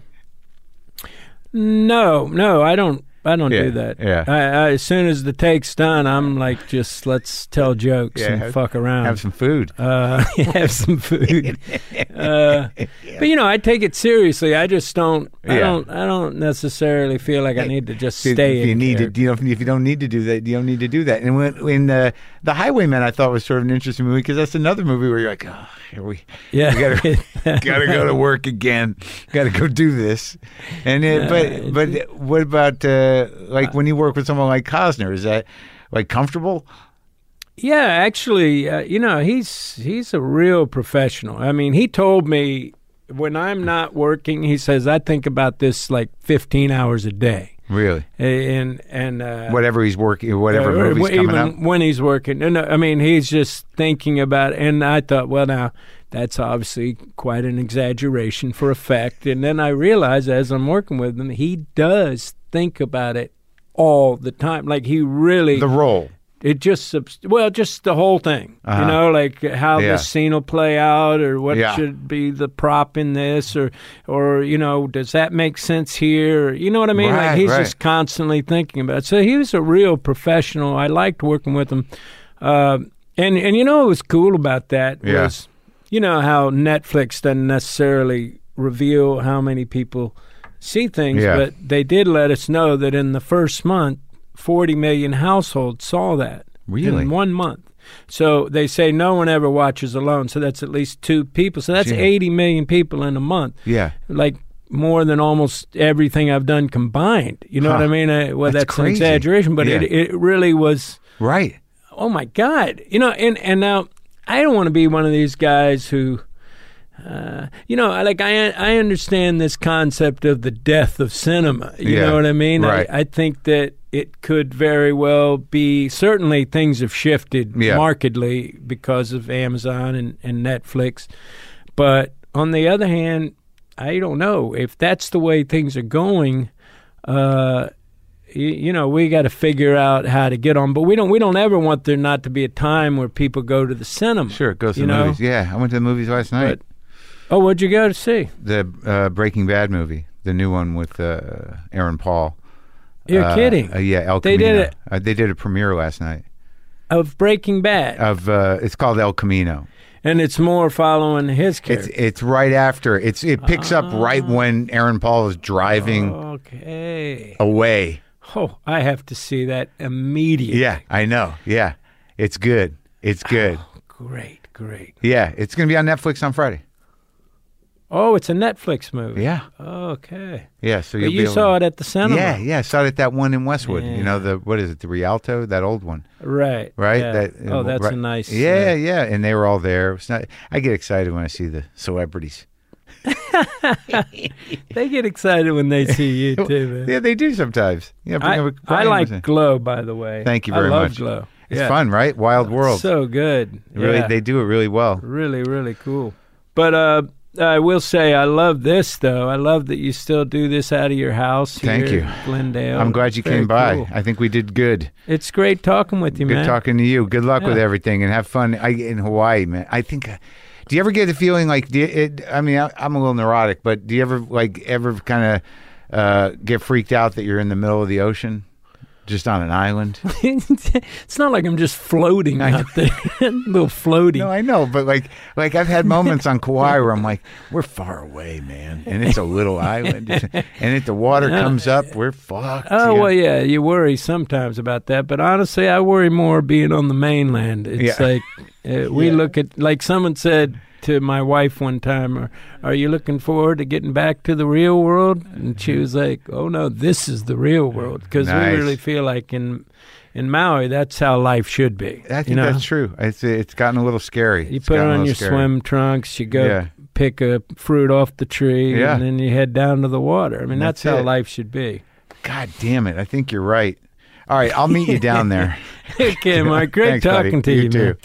No, I don't do that.
Yeah.
I as soon as the take's done, I'm like, just let's tell jokes and fuck around.
Have some food.
Have some food. But I take it seriously. I just don't. I don't necessarily feel like I need to just stay.
If you don't need to do that, you don't need to do that. And when the Highwaymen, I thought was sort of an interesting movie because that's another movie where you're like, oh, here we gotta go to work again. Got to go do this. And but what about like when you work with someone like Costner? Is that like comfortable?
Yeah, actually, he's a real professional. I mean, he told me when I'm not working, he says, I think about this like 15 hours a day.
Really?
And
whatever he's working, whatever movie's coming
even
up.
when he's working. No, I mean, he's just thinking about it. And I thought, well, now, that's obviously quite an exaggeration for effect. And then I realized as I'm working with him, he does think about it all the time. Like he really...
The role.
It just the whole thing, like how this scene will play out, or what should be the prop in this, or does that make sense here? You know what I mean?
Right,
like he's just constantly thinking about it. So he was a real professional. I liked working with him, and what was cool about that was, how Netflix doesn't necessarily reveal how many people see things, but they did let us know that in the first month, 40 million households saw that in 1 month. So they say no one ever watches alone. So that's at least 2 people. So that's 80 million people in a month.
Yeah.
Like more than almost everything I've done combined. You know what I mean? That's an exaggeration, but it really was.
Right.
Oh, my God. And now I don't want to be one of these guys who... I understand this concept of the death of cinema. You know what I mean?
Right.
I think that it could very well be. Certainly, things have shifted markedly because of Amazon and Netflix. But on the other hand, I don't know if that's the way things are going. We got to figure out how to get on. But we don't ever want there not to be a time where people go to the cinema.
Sure, go to the movies. Yeah, I went to the movies last night.
What'd you go to see?
The Breaking Bad movie, the new one with Aaron Paul.
You're kidding?
El Camino. They did a premiere last night
of Breaking Bad.
It's called El Camino,
and it's more following his character.
It's right after. It picks up right when Aaron Paul is driving away.
Oh, I have to see that immediately.
Yeah, I know. Yeah, it's good. It's good.
Oh, great.
Yeah, it's going to be on Netflix on Friday.
Oh, it's a Netflix movie.
Yeah.
Okay.
Yeah, so
you saw it at the cinema.
Yeah, I saw it at that one in Westwood. Yeah. What is it, the Rialto, that old one.
Right.
Yeah.
That's a nice...
Yeah, and they were all there. I get excited when I see the celebrities.
They get excited when they see you, too, man.
Yeah, they do sometimes. Yeah,
I like Glow, by the way.
Thank you very much.
I love Glow.
It's fun, right? Wild World.
So good.
Really, they do it really well.
Really, really cool. But I will say I love this, though. I love that you still do this out of your house here
Thank you.
in Glendale.
I'm glad you
Very
came by.
cool.
I think we did good.
It's great talking with you,
Good
man.
talking to you. Good luck with
Yeah.
everything and have fun in Hawaii, man. I think. Do you ever get the feeling like? I'm a little neurotic, but do you ever kind of get freaked out that you're in the middle of the ocean, just on an island?
It's not like I'm just floating out there, a little floaty.
No, I know, but like I've had moments on Kauai where I'm like, we're far away, man, and it's a little island, and if the water comes up, we're fucked.
Oh,
Yeah.
well, yeah, you worry sometimes about that. But honestly, I worry more being on the mainland. It's
Yeah.
like we look at, like someone said to my wife one time, are you looking forward to getting back to the real world? And she was like, oh, no, this is the real world. Because
Nice.
we really feel like in Maui, that's how life should be.
I think that's true. It's gotten a little scary.
You
It's
put
gotten a
on
little
your
scary.
swim trunks, you go
Yeah.
pick a fruit off the tree,
Yeah.
and then you head down to the water. I mean, that's how
it.
life should be.
God damn it! I think you're right. All right, I'll meet you down there.
Okay, Mike, great
Thanks, buddy.
talking to you,
too.
man.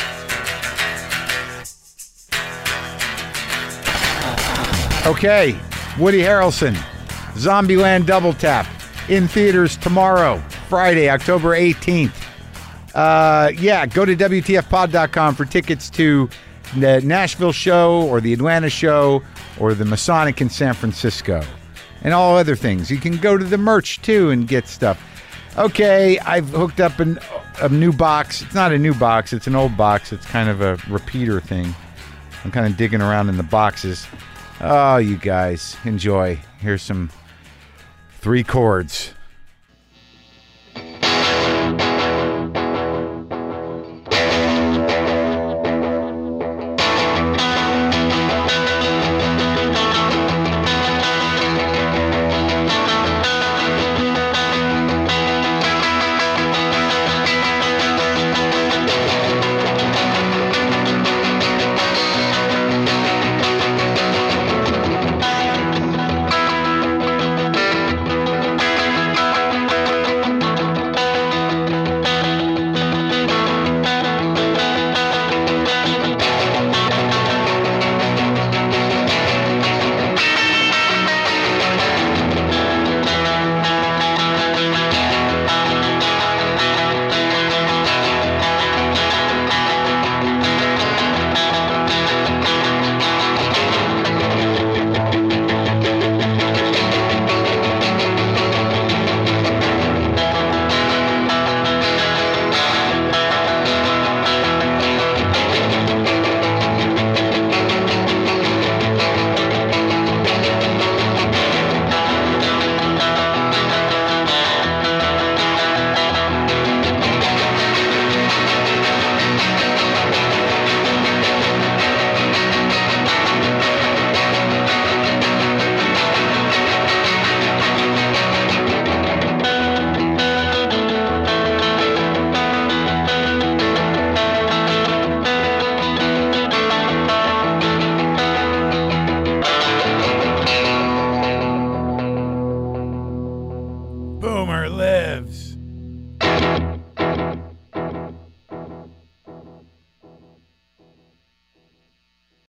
Okay, Woody Harrelson, Zombieland Double Tap, in theaters tomorrow, Friday, October 18th. Go to WTFpod.com for tickets to the Nashville show or the Atlanta show or the Masonic in San Francisco and all other things. You can go to the merch, too, and get stuff. Okay, I've hooked up a new box. It's not a new box. It's an old box. It's kind of a repeater thing. I'm kind of digging around in the boxes. Oh, you guys, enjoy. Here's some 3 chords.